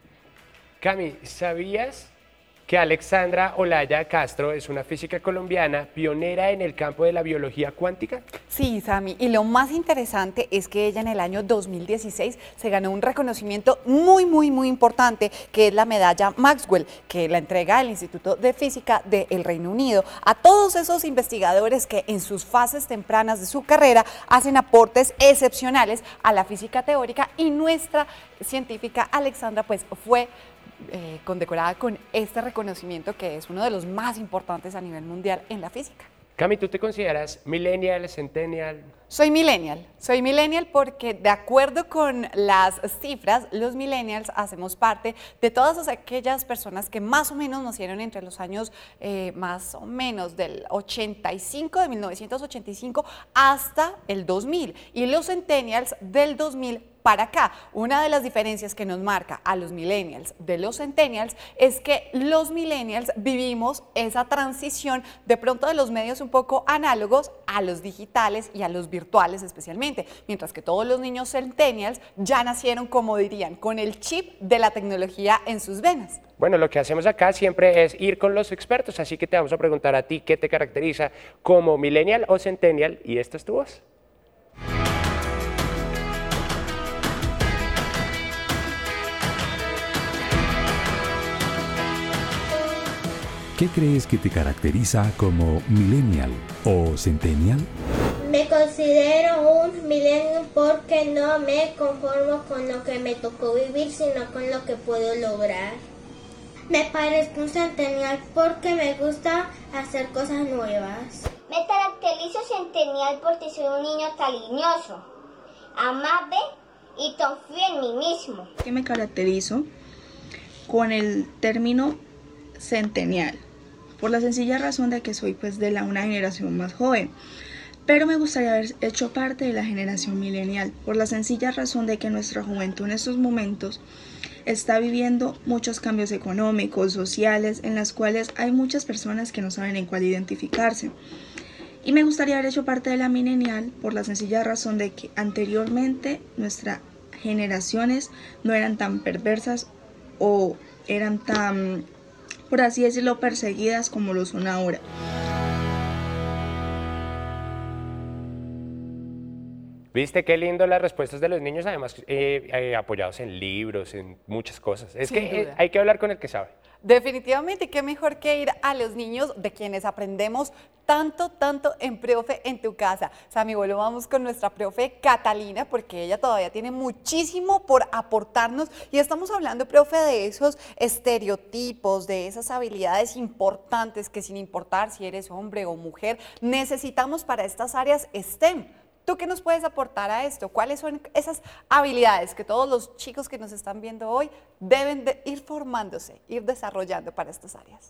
Cami, ¿sabías que Alexandra Olaya Castro es una física colombiana pionera en el campo de la biología cuántica? Sí, Sami, y lo más interesante es que ella en el año dos mil dieciséis se ganó un reconocimiento muy, muy, muy importante, que es la medalla Maxwell, que la entrega el Instituto de Física del Reino Unido a todos esos investigadores que en sus fases tempranas de su carrera hacen aportes excepcionales a la física teórica, y nuestra científica Alexandra pues fue Eh, condecorada con este reconocimiento, que es uno de los más importantes a nivel mundial en la física. Cami, ¿tú te consideras millennial, centennial? Soy millennial, soy millennial porque de acuerdo con las cifras, los millennials hacemos parte de todas aquellas personas que más o menos nacieron entre los años eh, más o menos del ochenta y cinco, de mil novecientos ochenta y cinco hasta el dos mil, y los centennials del dos mil para acá. Una de las diferencias que nos marca a los millennials de los centennials es que los millennials vivimos esa transición de pronto de los medios un poco análogos a los digitales y a los virtuales especialmente, mientras que todos los niños centennials ya nacieron, como dirían, con el chip de la tecnología en sus venas. Bueno, lo que hacemos acá siempre es ir con los expertos, así que te vamos a preguntar a ti qué te caracteriza como millennial o centennial, y esta es tu voz. ¿Qué crees que te caracteriza como millennial o centennial? Me considero un millennial porque no me conformo con lo que me tocó vivir, sino con lo que puedo lograr. Me parezco un centennial porque me gusta hacer cosas nuevas. Me caracterizo centennial porque soy un niño cariñoso, amable y confío en mí mismo. ¿Qué me caracterizo? Con el término centennial, por la sencilla razón de que soy pues de la una generación más joven, pero me gustaría haber hecho parte de la generación millennial, por la sencilla razón de que nuestra juventud en estos momentos está viviendo muchos cambios económicos, sociales, en las cuales hay muchas personas que no saben en cuál identificarse. Y me gustaría haber hecho parte de la millennial por la sencilla razón de que anteriormente nuestras generaciones no eran tan perversas o eran tan, por así decirlo, perseguidas como lo son ahora. ¿Viste qué lindo las respuestas de los niños? Además, eh, eh, apoyados en libros, en muchas cosas. Es Sin que eh, duda. hay que hablar con el que sabe. Definitivamente, qué mejor que ir a los niños de quienes aprendemos tanto, tanto en Profe en tu casa. Sammy, bueno, vamos con nuestra profe Catalina, porque ella todavía tiene muchísimo por aportarnos y estamos hablando, profe, de esos estereotipos, de esas habilidades importantes que sin importar si eres hombre o mujer, necesitamos para estas áreas STEM. ¿Tú qué nos puedes aportar a esto? ¿Cuáles son esas habilidades que todos los chicos que nos están viendo hoy deben de ir formándose, ir desarrollando para estas áreas?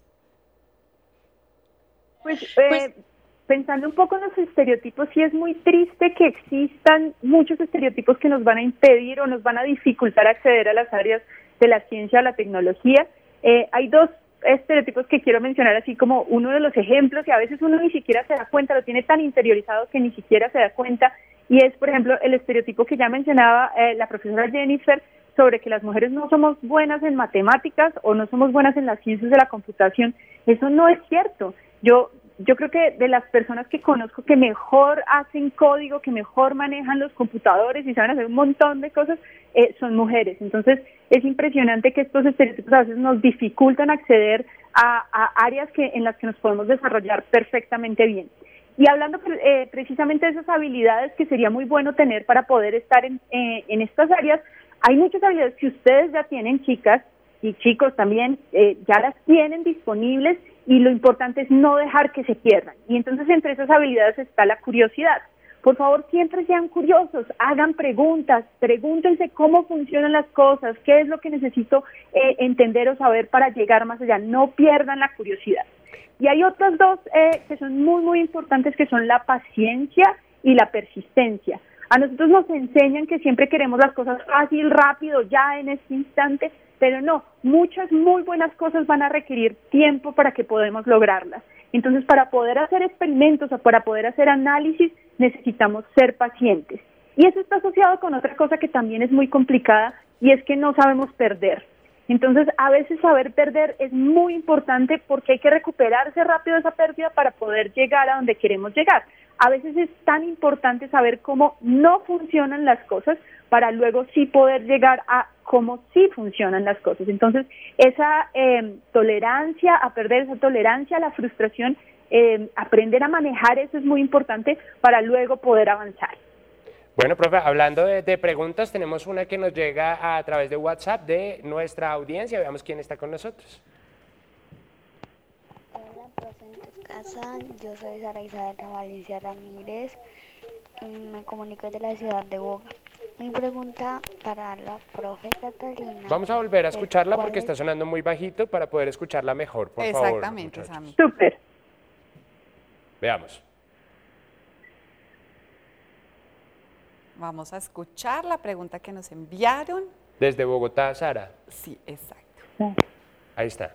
Pues, eh, pues pensando un poco en los estereotipos, sí es muy triste que existan muchos estereotipos que nos van a impedir o nos van a dificultar acceder a las áreas de la ciencia o la tecnología. Eh, hay dos estereotipos que quiero mencionar así como uno de los ejemplos, y a veces uno ni siquiera se da cuenta, lo tiene tan interiorizado que ni siquiera se da cuenta, y es, por ejemplo, el estereotipo que ya mencionaba eh, la profesora Jennifer sobre que las mujeres no somos buenas en matemáticas o no somos buenas en las ciencias de la computación. Eso no es cierto. Yo Yo creo que de las personas que conozco que mejor hacen código, que mejor manejan los computadores y saben hacer un montón de cosas, eh, son mujeres. Entonces, es impresionante que estos estereotipos a veces nos dificultan acceder a, a áreas que, en las que nos podemos desarrollar perfectamente bien. Y hablando eh, precisamente de esas habilidades que sería muy bueno tener para poder estar en, eh, en estas áreas, hay muchas habilidades que ustedes ya tienen, chicas y chicos también, eh, ya las tienen disponibles, y lo importante es no dejar que se pierdan. Y entonces entre esas habilidades está la curiosidad. Por favor, siempre sean curiosos, hagan preguntas, pregúntense cómo funcionan las cosas, qué es lo que necesito eh, entender o saber para llegar más allá. No pierdan la curiosidad. Y hay otras dos eh, que son muy, muy importantes, que son la paciencia y la persistencia. A nosotros nos enseñan que siempre queremos las cosas fácil, rápido, ya en este instante, pero no, muchas muy buenas cosas van a requerir tiempo para que podamos lograrlas. Entonces, para poder hacer experimentos o para poder hacer análisis, necesitamos ser pacientes. Y eso está asociado con otra cosa que también es muy complicada, y es que no sabemos perder. Entonces, a veces saber perder es muy importante porque hay que recuperarse rápido de esa pérdida para poder llegar a donde queremos llegar. A veces es tan importante saber cómo no funcionan las cosas para luego sí poder llegar a cómo sí funcionan las cosas. Entonces, esa eh, tolerancia a perder, esa tolerancia a la frustración, eh, aprender a manejar eso es muy importante para luego poder avanzar. Bueno, profe, hablando de, de preguntas, tenemos una que nos llega a través de WhatsApp de nuestra audiencia. Veamos quién está con nosotros. Hola, profe, en tu casa. Yo soy Sara Isabel Valencia Ramírez. Me comunico desde la ciudad de Boga. Mi pregunta para la profe Catalina. Vamos a volver a escucharla porque está sonando muy bajito para poder escucharla mejor, por favor. Exactamente, Sammy. Súper. Veamos. Vamos a escuchar la pregunta que nos enviaron. Desde Bogotá, Sara. Sí, exacto. Ahí está.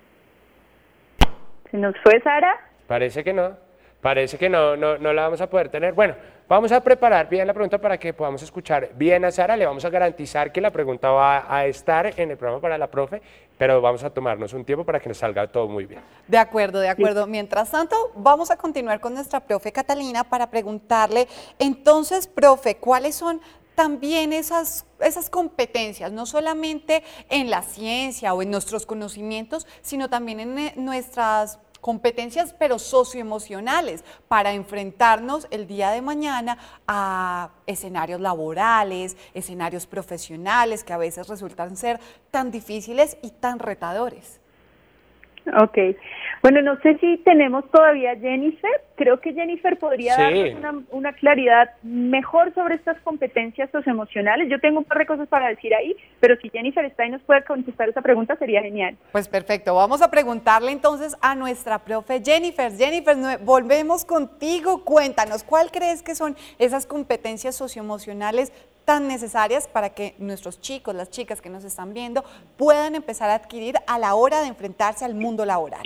¿Se nos fue, Sara? Parece que no. Parece que no, no, no la vamos a poder tener. Bueno, vamos a preparar bien la pregunta para que podamos escuchar bien a Sara. Le vamos a garantizar que la pregunta va a estar en el programa para la profe, pero vamos a tomarnos un tiempo para que nos salga todo muy bien. De acuerdo, de acuerdo. Sí. Mientras tanto, vamos a continuar con nuestra profe Catalina para preguntarle, entonces, profe, ¿cuáles son también esas, esas competencias, no solamente en la ciencia o en nuestros conocimientos, sino también en nuestras competencias, pero socioemocionales, para enfrentarnos el día de mañana a escenarios laborales, escenarios profesionales que a veces resultan ser tan difíciles y tan retadores? Ok. Bueno, no sé si tenemos todavía a Jennifer. Creo que Jennifer podría sí. darnos una, una claridad mejor sobre estas competencias socioemocionales. Yo tengo un par de cosas para decir ahí, pero si Jennifer está y nos puede contestar esa pregunta, sería genial. Pues perfecto. Vamos a preguntarle entonces a nuestra profe Jennifer. Jennifer, volvemos contigo. Cuéntanos, ¿cuál crees que son esas competencias socioemocionales tan necesarias para que nuestros chicos, las chicas que nos están viendo, puedan empezar a adquirir a la hora de enfrentarse al mundo laboral?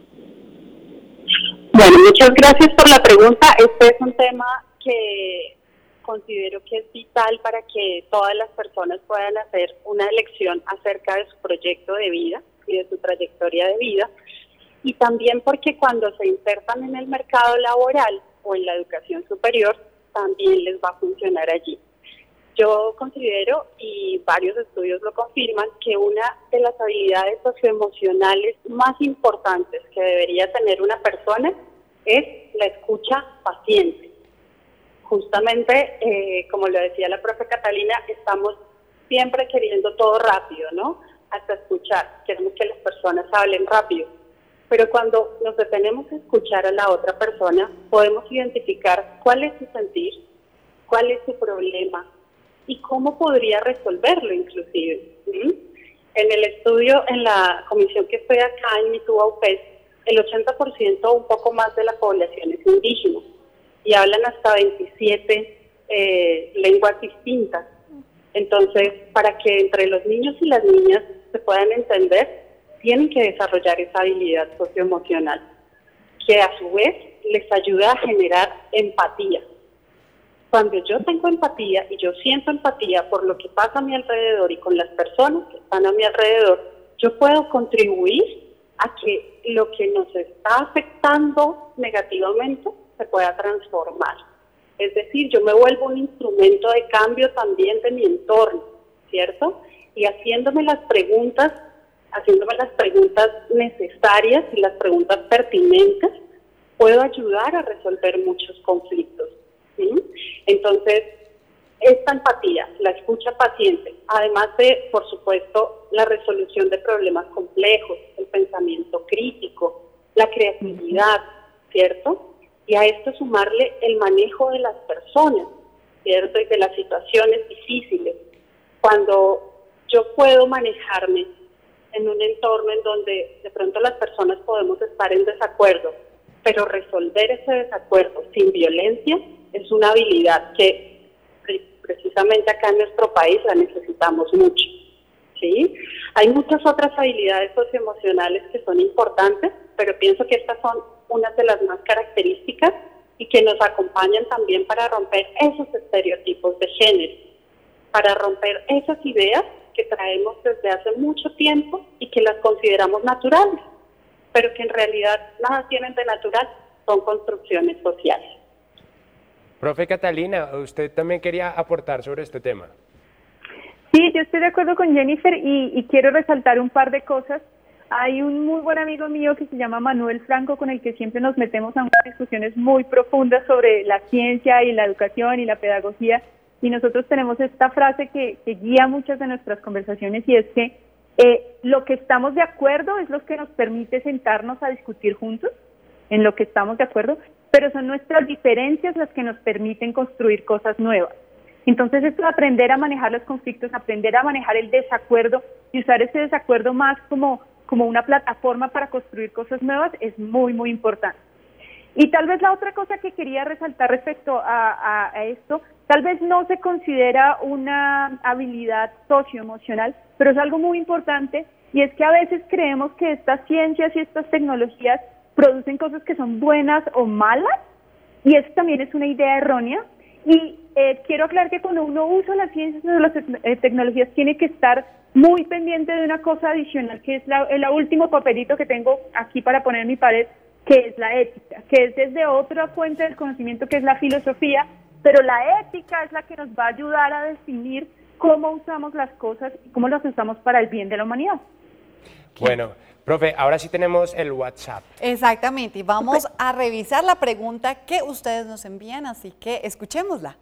Bueno, muchas gracias por la pregunta. Este es un tema que considero que es vital para que todas las personas puedan hacer una elección acerca de su proyecto de vida y de su trayectoria de vida, y también porque cuando se insertan en el mercado laboral o en la educación superior, también les va a funcionar allí. Yo considero, y varios estudios lo confirman, que una de las habilidades socioemocionales más importantes que debería tener una persona es la escucha paciente. Justamente, eh, como lo decía la profe Catalina, estamos siempre queriendo todo rápido, ¿no? Hasta escuchar, queremos que las personas hablen rápido. Pero cuando nos detenemos a escuchar a la otra persona, podemos identificar cuál es su sentir, cuál es su problema, y cómo podría resolverlo inclusive. ¿Sí? En el estudio, en la comisión que estoy acá en Mitúa U P E S, el ochenta por ciento o un poco más de la población es indígena y hablan hasta veintisiete eh, lenguas distintas. Entonces, para que entre los niños y las niñas se puedan entender, tienen que desarrollar esa habilidad socioemocional, que a su vez les ayuda a generar empatía. Cuando yo tengo empatía y yo siento empatía por lo que pasa a mi alrededor y con las personas que están a mi alrededor, yo puedo contribuir a que lo que nos está afectando negativamente se pueda transformar. Es decir, yo me vuelvo un instrumento de cambio también de mi entorno, ¿cierto? Y haciéndome las preguntas, haciéndome las preguntas necesarias y las preguntas pertinentes, puedo ayudar a resolver muchos conflictos. ¿Sí? Entonces, esta empatía, la escucha paciente, además de, por supuesto, la resolución de problemas complejos, el pensamiento crítico, la creatividad, ¿cierto? Y a esto sumarle el manejo de las personas, ¿cierto? Y de las situaciones difíciles. Cuando yo puedo manejarme en un entorno en donde de pronto las personas podemos estar en desacuerdo, pero resolver ese desacuerdo sin violencia es una habilidad que precisamente acá en nuestro país la necesitamos mucho, ¿sí? Hay muchas otras habilidades socioemocionales que son importantes, pero pienso que estas son unas de las más características y que nos acompañan también para romper esos estereotipos de género, para romper esas ideas que traemos desde hace mucho tiempo y que las consideramos naturales, pero que en realidad nada tienen de natural, son construcciones sociales. Profe Catalina, usted también quería aportar sobre este tema. Sí, yo estoy de acuerdo con Jennifer y, y quiero resaltar un par de cosas. Hay un muy buen amigo mío que se llama Manuel Franco, con el que siempre nos metemos a unas discusiones muy profundas sobre la ciencia y la educación y la pedagogía, y nosotros tenemos esta frase que, que guía muchas de nuestras conversaciones, y es que eh, lo que estamos de acuerdo es lo que nos permite sentarnos a discutir juntos, en lo que estamos de acuerdo, pero son nuestras diferencias las que nos permiten construir cosas nuevas. Entonces, esto de aprender a manejar los conflictos, aprender a manejar el desacuerdo y usar ese desacuerdo más como, como una plataforma para construir cosas nuevas es muy, muy importante. Y tal vez la otra cosa que quería resaltar respecto a, a, a esto, tal vez no se considera una habilidad socioemocional, pero es algo muy importante, y es que a veces creemos que estas ciencias y estas tecnologías producen cosas que son buenas o malas, y eso también es una idea errónea. Y eh, quiero aclarar que cuando uno usa las ciencias o las eh, tecnologías tiene que estar muy pendiente de una cosa adicional, que es la, el último papelito que tengo aquí para poner en mi pared, que es la ética, que es desde otra fuente del conocimiento, que es la filosofía, pero la ética es la que nos va a ayudar a definir cómo usamos las cosas y cómo las usamos para el bien de la humanidad. Bueno, profe, ahora sí tenemos el WhatsApp. Exactamente, y vamos a revisar la pregunta que ustedes nos envían, así que escuchémosla.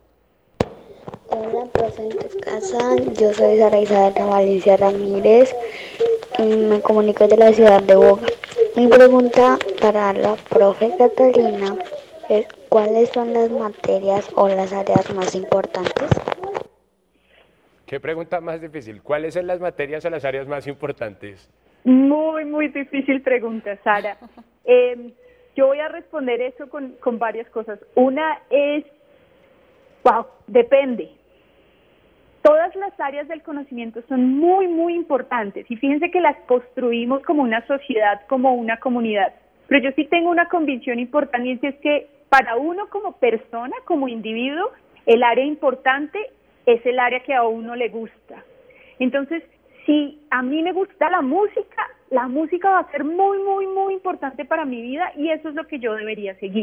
Hola, profe, en tu casa, yo soy Sara Isabel Valencia Ramírez, me comunico de la ciudad de Boga. Mi pregunta para la profe Catalina es, ¿cuáles son las materias o las áreas más importantes? ¿Qué pregunta más difícil? ¿Cuáles son las materias o las áreas más importantes? Muy, muy difícil pregunta, Sara. Eh, yo voy a responder eso con, con varias cosas. Una es, wow, depende. Todas las áreas del conocimiento son muy, muy importantes, y fíjense que las construimos como una sociedad, como una comunidad. Pero yo sí tengo una convicción importante, y es que para uno como persona, como individuo, el área importante es el área que a uno le gusta. Entonces, si a mí me gusta la música, la música va a ser muy, muy, muy importante para mi vida, y eso es lo que yo debería seguir.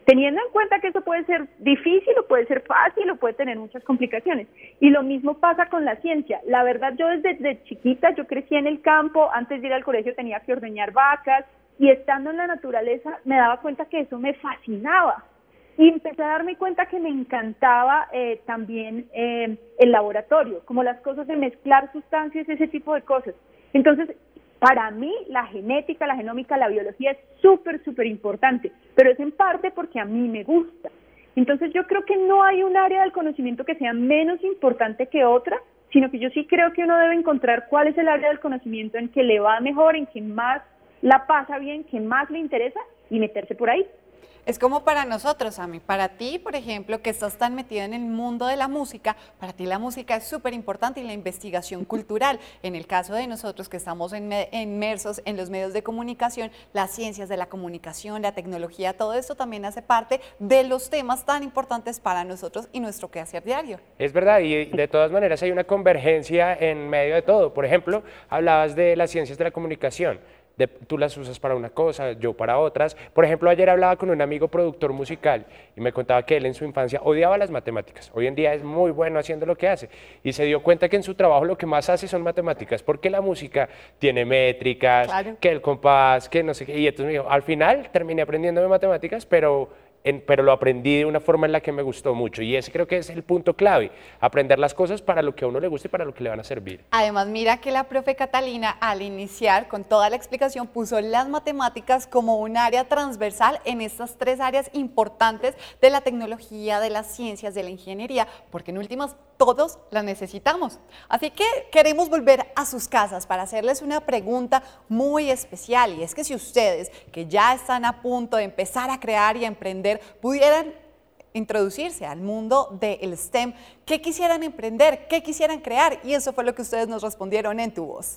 teniendo en cuenta que eso puede ser difícil o puede ser fácil o puede tener muchas complicaciones. Y lo mismo pasa con la ciencia. La verdad, yo desde, desde chiquita, yo crecí en el campo, antes de ir al colegio tenía que ordeñar vacas, y estando en la naturaleza me daba cuenta que eso me fascinaba. Y empecé a darme cuenta que me encantaba eh, también eh, el laboratorio, como las cosas de mezclar sustancias, ese tipo de cosas. Entonces, para mí, la genética, la genómica, la biología es súper, súper importante, pero es en parte porque a mí me gusta. Entonces, yo creo que no hay un área del conocimiento que sea menos importante que otra, sino que yo sí creo que uno debe encontrar cuál es el área del conocimiento en que le va mejor, en que más la pasa bien, que más le interesa, y meterse por ahí. Es como para nosotros, Ami, para ti, por ejemplo, que estás tan metido en el mundo de la música, para ti la música es súper importante y la investigación cultural. En el caso de nosotros que estamos inmersos en los medios de comunicación, las ciencias de la comunicación, la tecnología, todo esto también hace parte de los temas tan importantes para nosotros y nuestro quehacer diario. Es verdad, y de todas maneras hay una convergencia en medio de todo. Por ejemplo, hablabas de las ciencias de la comunicación. De, tú las usas para una cosa, yo para otras. Por ejemplo, ayer hablaba con un amigo productor musical y me contaba que él en su infancia odiaba las matemáticas. Hoy en día es muy bueno haciendo lo que hace y se dio cuenta que en su trabajo lo que más hace son matemáticas, porque la música tiene métricas, claro, que el compás, que no sé qué. Y entonces me dijo, al final terminé aprendiendo de matemáticas, pero... En, pero lo aprendí de una forma en la que me gustó mucho, y ese creo que es el punto clave, aprender las cosas para lo que a uno le guste y para lo que le van a servir. Además, mira que la profe Catalina, al iniciar con toda la explicación, puso las matemáticas como un área transversal en estas tres áreas importantes de la tecnología, de las ciencias, de la ingeniería, porque en últimas todos las necesitamos. Así que queremos volver a sus casas para hacerles una pregunta muy especial, y es que si ustedes, que ya están a punto de empezar a crear y a emprender, pudieran introducirse al mundo del STEM, ¿qué quisieran emprender? ¿Qué quisieran crear? Y eso fue lo que ustedes nos respondieron en Tu Voz.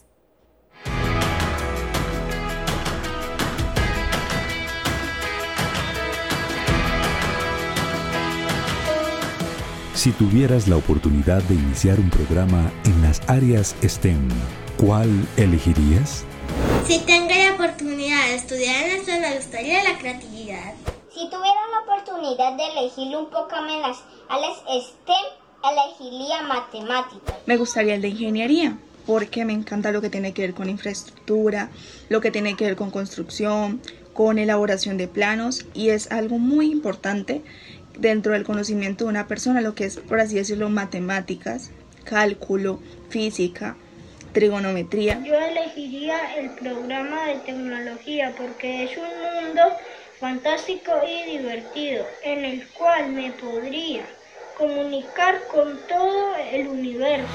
Si tuvieras la oportunidad de iniciar un programa en las áreas STEM, ¿cuál elegirías? Si tengo la oportunidad de estudiar en esto, me gustaría la creatividad. Si tuviera la oportunidad de elegir un poco menos a las STEM, elegiría matemáticas. Me gustaría el de ingeniería, porque me encanta lo que tiene que ver con infraestructura, lo que tiene que ver con construcción, con elaboración de planos, y es algo muy importante dentro del conocimiento de una persona, lo que es, por así decirlo, matemáticas, cálculo, física, trigonometría. Yo elegiría el programa de tecnología porque es un mundo fantástico y divertido en el cual me podría comunicar con todo el universo.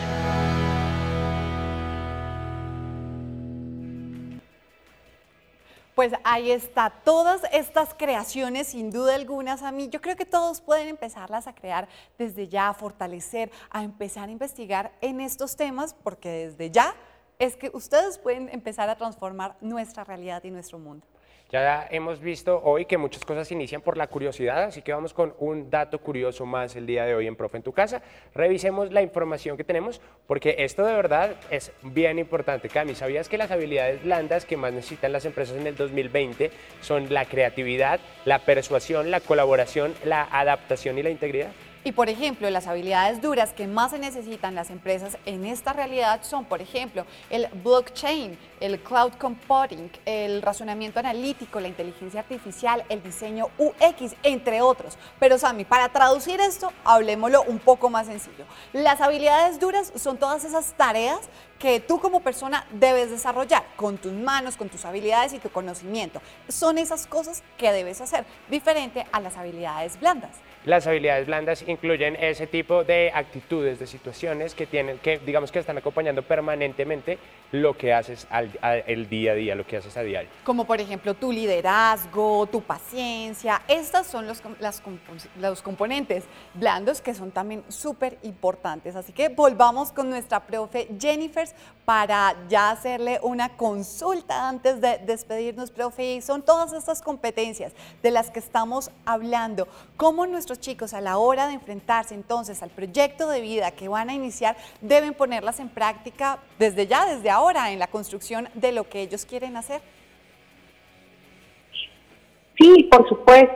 Pues ahí está, todas estas creaciones, sin duda algunas, a mí, yo creo que todos pueden empezarlas a crear desde ya, a fortalecer, a empezar a investigar en estos temas, porque desde ya es que ustedes pueden empezar a transformar nuestra realidad y nuestro mundo. Ya hemos visto hoy que muchas cosas inician por la curiosidad, así que vamos con un dato curioso más el día de hoy en Profe en tu Casa. Revisemos la información que tenemos, porque esto de verdad es bien importante. Cami, ¿sabías que las habilidades blandas que más necesitan las empresas en el dos mil veinte son la creatividad, la persuasión, la colaboración, la adaptación y la integridad? Y por ejemplo, las habilidades duras que más se necesitan las empresas en esta realidad son, por ejemplo, el blockchain, el cloud computing, el razonamiento analítico, la inteligencia artificial, el diseño U X, entre otros. Pero Sammy, para traducir esto, hablemoslo un poco más sencillo. Las habilidades duras son todas esas tareas que tú como persona debes desarrollar con tus manos, con tus habilidades y tu conocimiento. Son esas cosas que debes hacer, diferente a las habilidades blandas. Las habilidades blandas incluyen ese tipo de actitudes, de situaciones que tienen, que digamos que están acompañando permanentemente lo que haces al, al, el día a día, lo que haces a diario. Como por ejemplo tu liderazgo, tu paciencia, estos son los, las, los componentes blandos que son también súper importantes. Así que volvamos con nuestra profe Jennifer para ya hacerle una consulta antes de despedirnos, profe. Y son todas estas competencias de las que estamos hablando, cómo nuestros chicos a la hora de enfrentarse entonces al proyecto de vida que van a iniciar deben ponerlas en práctica desde ya, desde ahora, en la construcción de lo que ellos quieren hacer. Sí, por supuesto.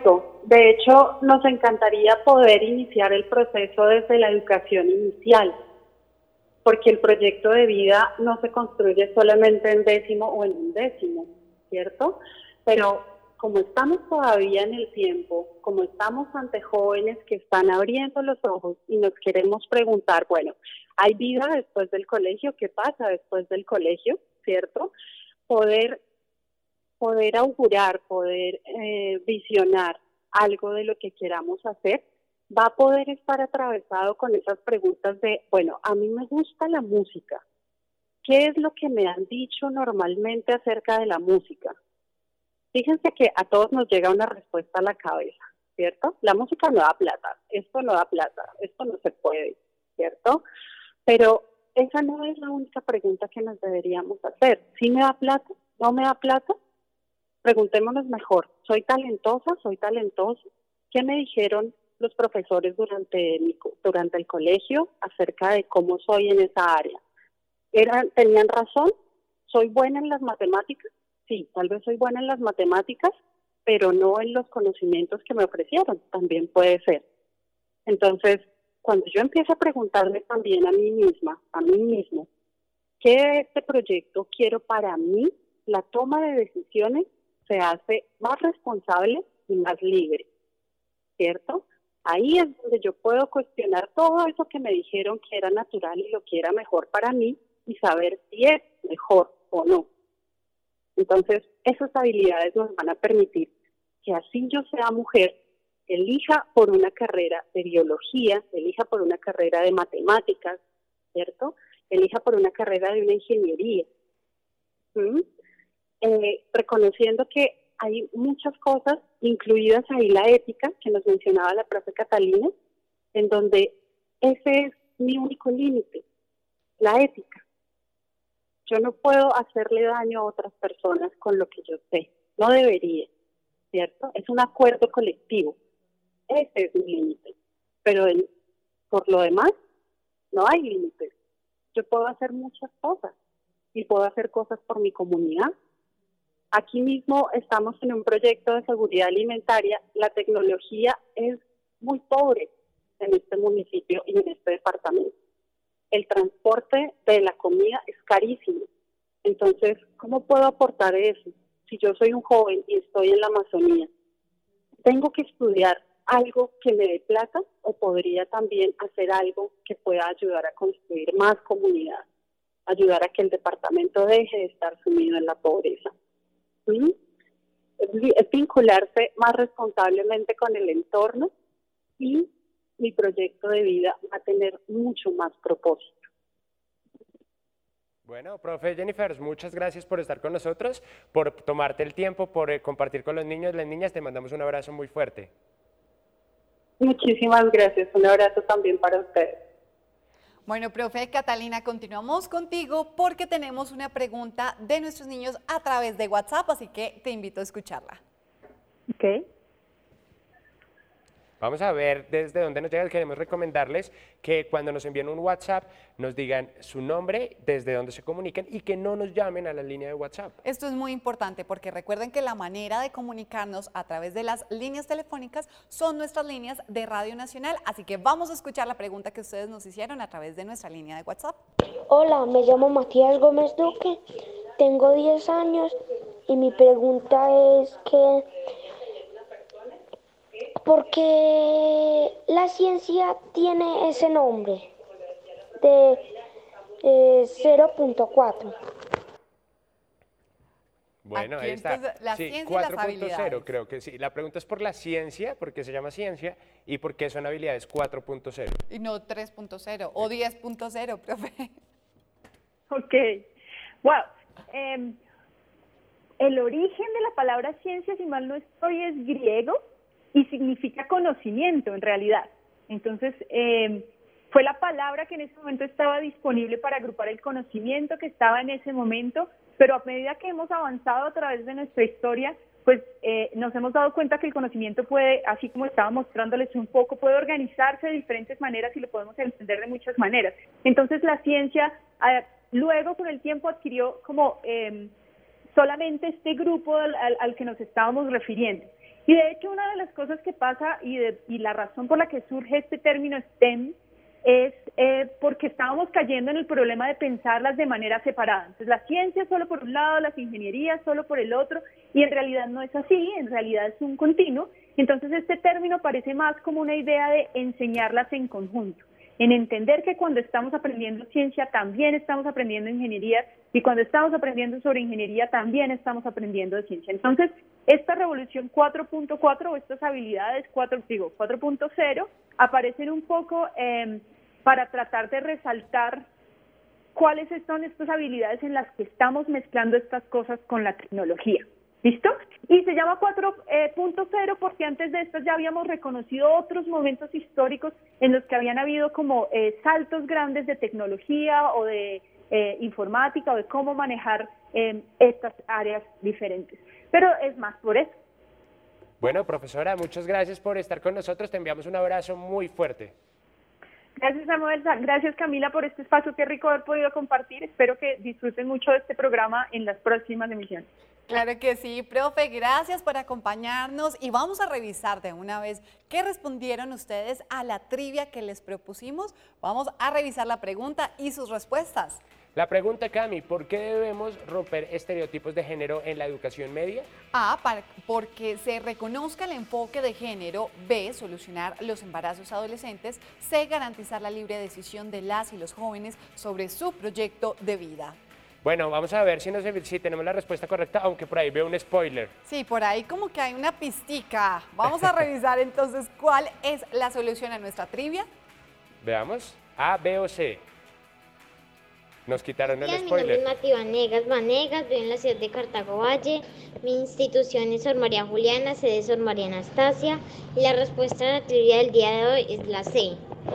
De hecho, nos encantaría poder iniciar el proceso desde la educación inicial, porque el proyecto de vida no se construye solamente en décimo o en undécimo, ¿cierto? Pero como estamos todavía en el tiempo, como estamos ante jóvenes que están abriendo los ojos y nos queremos preguntar, bueno, ¿hay vida después del colegio? ¿Qué pasa después del colegio? ¿Cierto? Poder, poder augurar, poder eh, visionar algo de lo que queramos hacer, va a poder estar atravesado con esas preguntas de, bueno, a mí me gusta la música. ¿Qué es lo que me han dicho normalmente acerca de la música? Fíjense que a todos nos llega una respuesta a la cabeza, ¿cierto? La música no da plata, esto no da plata, esto no se puede, ¿cierto? Pero esa no es la única pregunta que nos deberíamos hacer. ¿Sí me da plata? ¿No me da plata? Preguntémonos mejor, ¿soy talentosa? ¿Soy talentoso? ¿Qué me dijeron los profesores durante, mi, durante el colegio acerca de cómo soy en esa área? ¿Eran, ¿Tenían razón? ¿Soy buena en las matemáticas? Sí, tal vez soy buena en las matemáticas, pero no en los conocimientos que me ofrecieron, también puede ser. Entonces, cuando yo empiezo a preguntarme también a mí misma, a mí mismo, ¿qué de este proyecto quiero para mí? La toma de decisiones se hace más responsable y más libre, ¿cierto? Ahí es donde yo puedo cuestionar todo eso que me dijeron que era natural y lo que era mejor para mí y saber si es mejor o no. Entonces, esas habilidades nos van a permitir que así yo sea mujer, elija por una carrera de biología, elija por una carrera de matemáticas, ¿cierto? Elija por una carrera de una ingeniería. ¿Mm? Eh, reconociendo que hay muchas cosas, incluidas ahí la ética, que nos mencionaba la profe Catalina, en donde ese es mi único límite, la ética. Yo no puedo hacerle daño a otras personas con lo que yo sé, no debería, ¿cierto? Es un acuerdo colectivo, ese es mi límite, pero el, por lo demás, no hay límites. Yo puedo hacer muchas cosas y puedo hacer cosas por mi comunidad. Aquí mismo estamos en un proyecto de seguridad alimentaria. La tecnología es muy pobre en este municipio y en este departamento. El transporte de la comida es carísimo. Entonces, ¿cómo puedo aportar eso? Si yo soy un joven y estoy en la Amazonía, ¿tengo que estudiar algo que me dé plata o podría también hacer algo que pueda ayudar a construir más comunidad, ayudar a que el departamento deje de estar sumido en la pobreza? ¿Sí? Es vincularse más responsablemente con el entorno y mi proyecto de vida va a tener mucho más propósito. Bueno, profe Jennifer, muchas gracias por estar con nosotros, por tomarte el tiempo, por eh, compartir con los niños y las niñas. Te mandamos un abrazo muy fuerte. Muchísimas gracias. Un abrazo también para ustedes. Bueno, profe Catalina, continuamos contigo porque tenemos una pregunta de nuestros niños a través de WhatsApp, así que te invito a escucharla. Ok. Vamos a ver desde dónde nos llega. Queremos recomendarles que cuando nos envíen un WhatsApp nos digan su nombre, desde dónde se comuniquen y que no nos llamen a la línea de WhatsApp. Esto es muy importante porque recuerden que la manera de comunicarnos a través de las líneas telefónicas son nuestras líneas de Radio Nacional, así que vamos a escuchar la pregunta que ustedes nos hicieron a través de nuestra línea de WhatsApp. Hola, me llamo Matías Gómez Duque, tengo diez años y mi pregunta es que ¿por qué la ciencia tiene ese nombre de eh, cero punto cuatro? Bueno, Aquí, ahí está. entonces, la Sí, ciencia y las cuatro punto cero habilidades. creo que sí. La pregunta es por la ciencia, porque se llama ciencia, y porque son habilidades cuatro punto cero. Y no tres punto cero o diez punto cero, profe. Ok. Wow. Eh, el origen de la palabra ciencia, si mal no estoy, es griego y significa conocimiento en realidad. Entonces, eh, fue la palabra que en ese momento estaba disponible para agrupar el conocimiento que estaba en ese momento, pero a medida que hemos avanzado a través de nuestra historia, pues eh, nos hemos dado cuenta que el conocimiento puede, así como estaba mostrándoles un poco, puede organizarse de diferentes maneras y lo podemos entender de muchas maneras. Entonces la ciencia eh, luego con el tiempo adquirió como eh, solamente este grupo al, al, al que nos estábamos refiriendo. Y de hecho una de las cosas que pasa y, de, y la razón por la que surge este término STEM es eh, porque estábamos cayendo en el problema de pensarlas de manera separada. Entonces la ciencia solo por un lado, las ingenierías solo por el otro, y en realidad no es así, en realidad es un continuo. Entonces este término parece más como una idea de enseñarlas en conjunto, en entender que cuando estamos aprendiendo ciencia también estamos aprendiendo ingeniería, y cuando estamos aprendiendo sobre ingeniería también estamos aprendiendo de ciencia. Entonces esta revolución cuatro punto cuatro o estas habilidades cuatro, digo, cuatro punto cero aparecen un poco eh, para tratar de resaltar cuáles son estas habilidades en las que estamos mezclando estas cosas con la tecnología. ¿Listo? Y se llama cuatro punto cero porque antes de estas ya habíamos reconocido otros momentos históricos en los que habían habido como eh, saltos grandes de tecnología o de eh, informática o de cómo manejar eh, estas áreas diferentes. Pero es más por eso. Bueno, profesora, muchas gracias por estar con nosotros. Te enviamos un abrazo muy fuerte. Gracias, Samuel. Gracias, Camila, por este espacio. Qué rico haber podido compartir. Espero que disfruten mucho de este programa en las próximas emisiones. Claro que sí, profe, gracias por acompañarnos y vamos a revisar de una vez qué respondieron ustedes a la trivia que les propusimos. Vamos a revisar la pregunta y sus respuestas. La pregunta, Cami, ¿por qué debemos romper estereotipos de género en la educación media? A, para, porque se reconozca el enfoque de género. B, solucionar los embarazos adolescentes. C, garantizar la libre decisión de las y los jóvenes sobre su proyecto de vida. Bueno, vamos a ver si, nos, si tenemos la respuesta correcta, aunque por ahí veo un spoiler. Sí, por ahí como que hay una pistica. Vamos a revisar entonces cuál es la solución a nuestra trivia. Veamos, A, B o C. Nos quitaron el Mi spoiler. nombre es Mati Vanegas Vanegas, vivo en la ciudad de Cartago Valle. Mi institución es Sor María Juliana, sede Sor María Anastasia. Y la respuesta a la trivia del día de hoy es la C.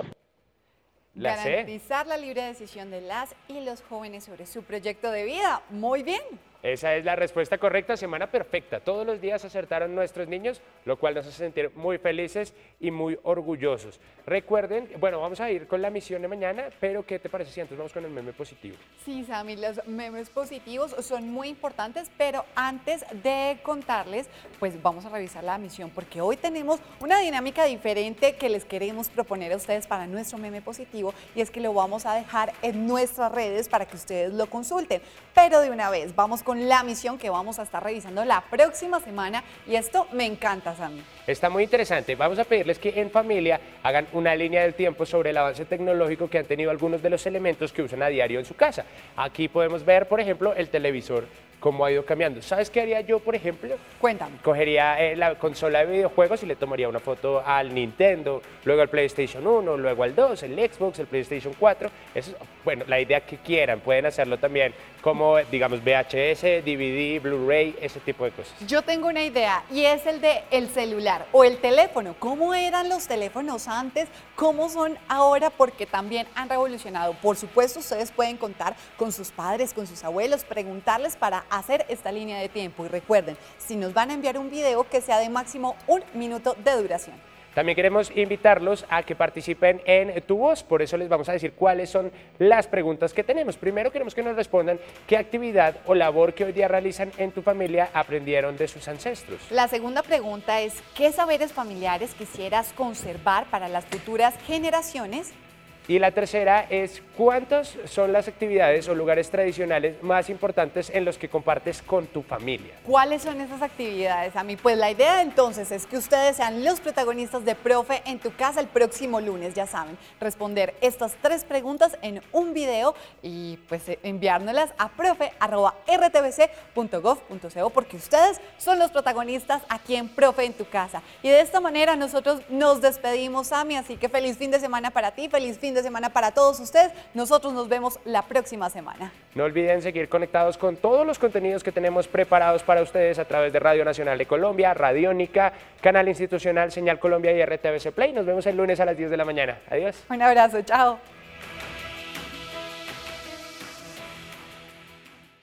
La C. Garantizar la libre decisión de las y los jóvenes sobre su proyecto de vida. Muy bien. Esa es la respuesta correcta, semana perfecta. Todos los días acertaron nuestros niños, lo cual nos hace sentir muy felices y muy orgullosos. Recuerden, bueno, vamos a ir con la misión de mañana, pero ¿qué te parece si antes vamos con el meme positivo? Sí, Sammy, los memes positivos son muy importantes, pero antes de contarles, pues vamos a revisar la misión, porque hoy tenemos una dinámica diferente que les queremos proponer a ustedes para nuestro meme positivo, y es que lo vamos a dejar en nuestras redes para que ustedes lo consulten. Pero de una vez, vamos con la misión que vamos a estar revisando la próxima semana, y esto me encanta, Sammy. Está muy interesante. Vamos a pedirles que en familia hagan una línea del tiempo sobre el avance tecnológico que han tenido algunos de los elementos que usan a diario en su casa. Aquí podemos ver, por ejemplo, el televisor, cómo ha ido cambiando. ¿Sabes qué haría yo, por ejemplo? Cuéntame. Cogería eh, la consola de videojuegos y le tomaría una foto al Nintendo, luego al PlayStation uno, luego al dos, el Xbox, el PlayStation cuatro. Eso es, bueno, la idea que quieran. Pueden hacerlo también como, digamos, V H S, D V D, Blu-ray, ese tipo de cosas. Yo tengo una idea, y es el de el celular o el teléfono. ¿Cómo eran los teléfonos antes? ¿Cómo son ahora? Porque también han revolucionado. Por supuesto, ustedes pueden contar con sus padres, con sus abuelos, preguntarles para hacer esta línea de tiempo. Y recuerden, si nos van a enviar un video, que sea de máximo un minuto de duración. También queremos invitarlos a que participen en Tu Voz, por eso les vamos a decir cuáles son las preguntas que tenemos. Primero queremos que nos respondan qué actividad o labor que hoy día realizan en tu familia aprendieron de sus ancestros. La segunda pregunta es, ¿qué saberes familiares quisieras conservar para las futuras generaciones? Y la tercera es, ¿cuántas son las actividades o lugares tradicionales más importantes en los que compartes con tu familia? ¿Cuáles son esas actividades, a mí? Pues la idea entonces es que ustedes sean los protagonistas de Profe en tu Casa el próximo lunes, ya saben, responder estas tres preguntas en un video y pues enviárnoslas a profe arroba r t v c punto gov punto co, porque ustedes son los protagonistas aquí en Profe en tu Casa. Y de esta manera nosotros nos despedimos, Sammy, así que feliz fin de semana para ti, feliz fin de semana para todos ustedes. Nosotros nos vemos la próxima semana. No olviden seguir conectados con todos los contenidos que tenemos preparados para ustedes a través de Radio Nacional de Colombia, Radiónica, Canal Institucional, Señal Colombia y R T V C Play. Nos vemos el lunes a las diez de la mañana. Adiós. Un abrazo, chao.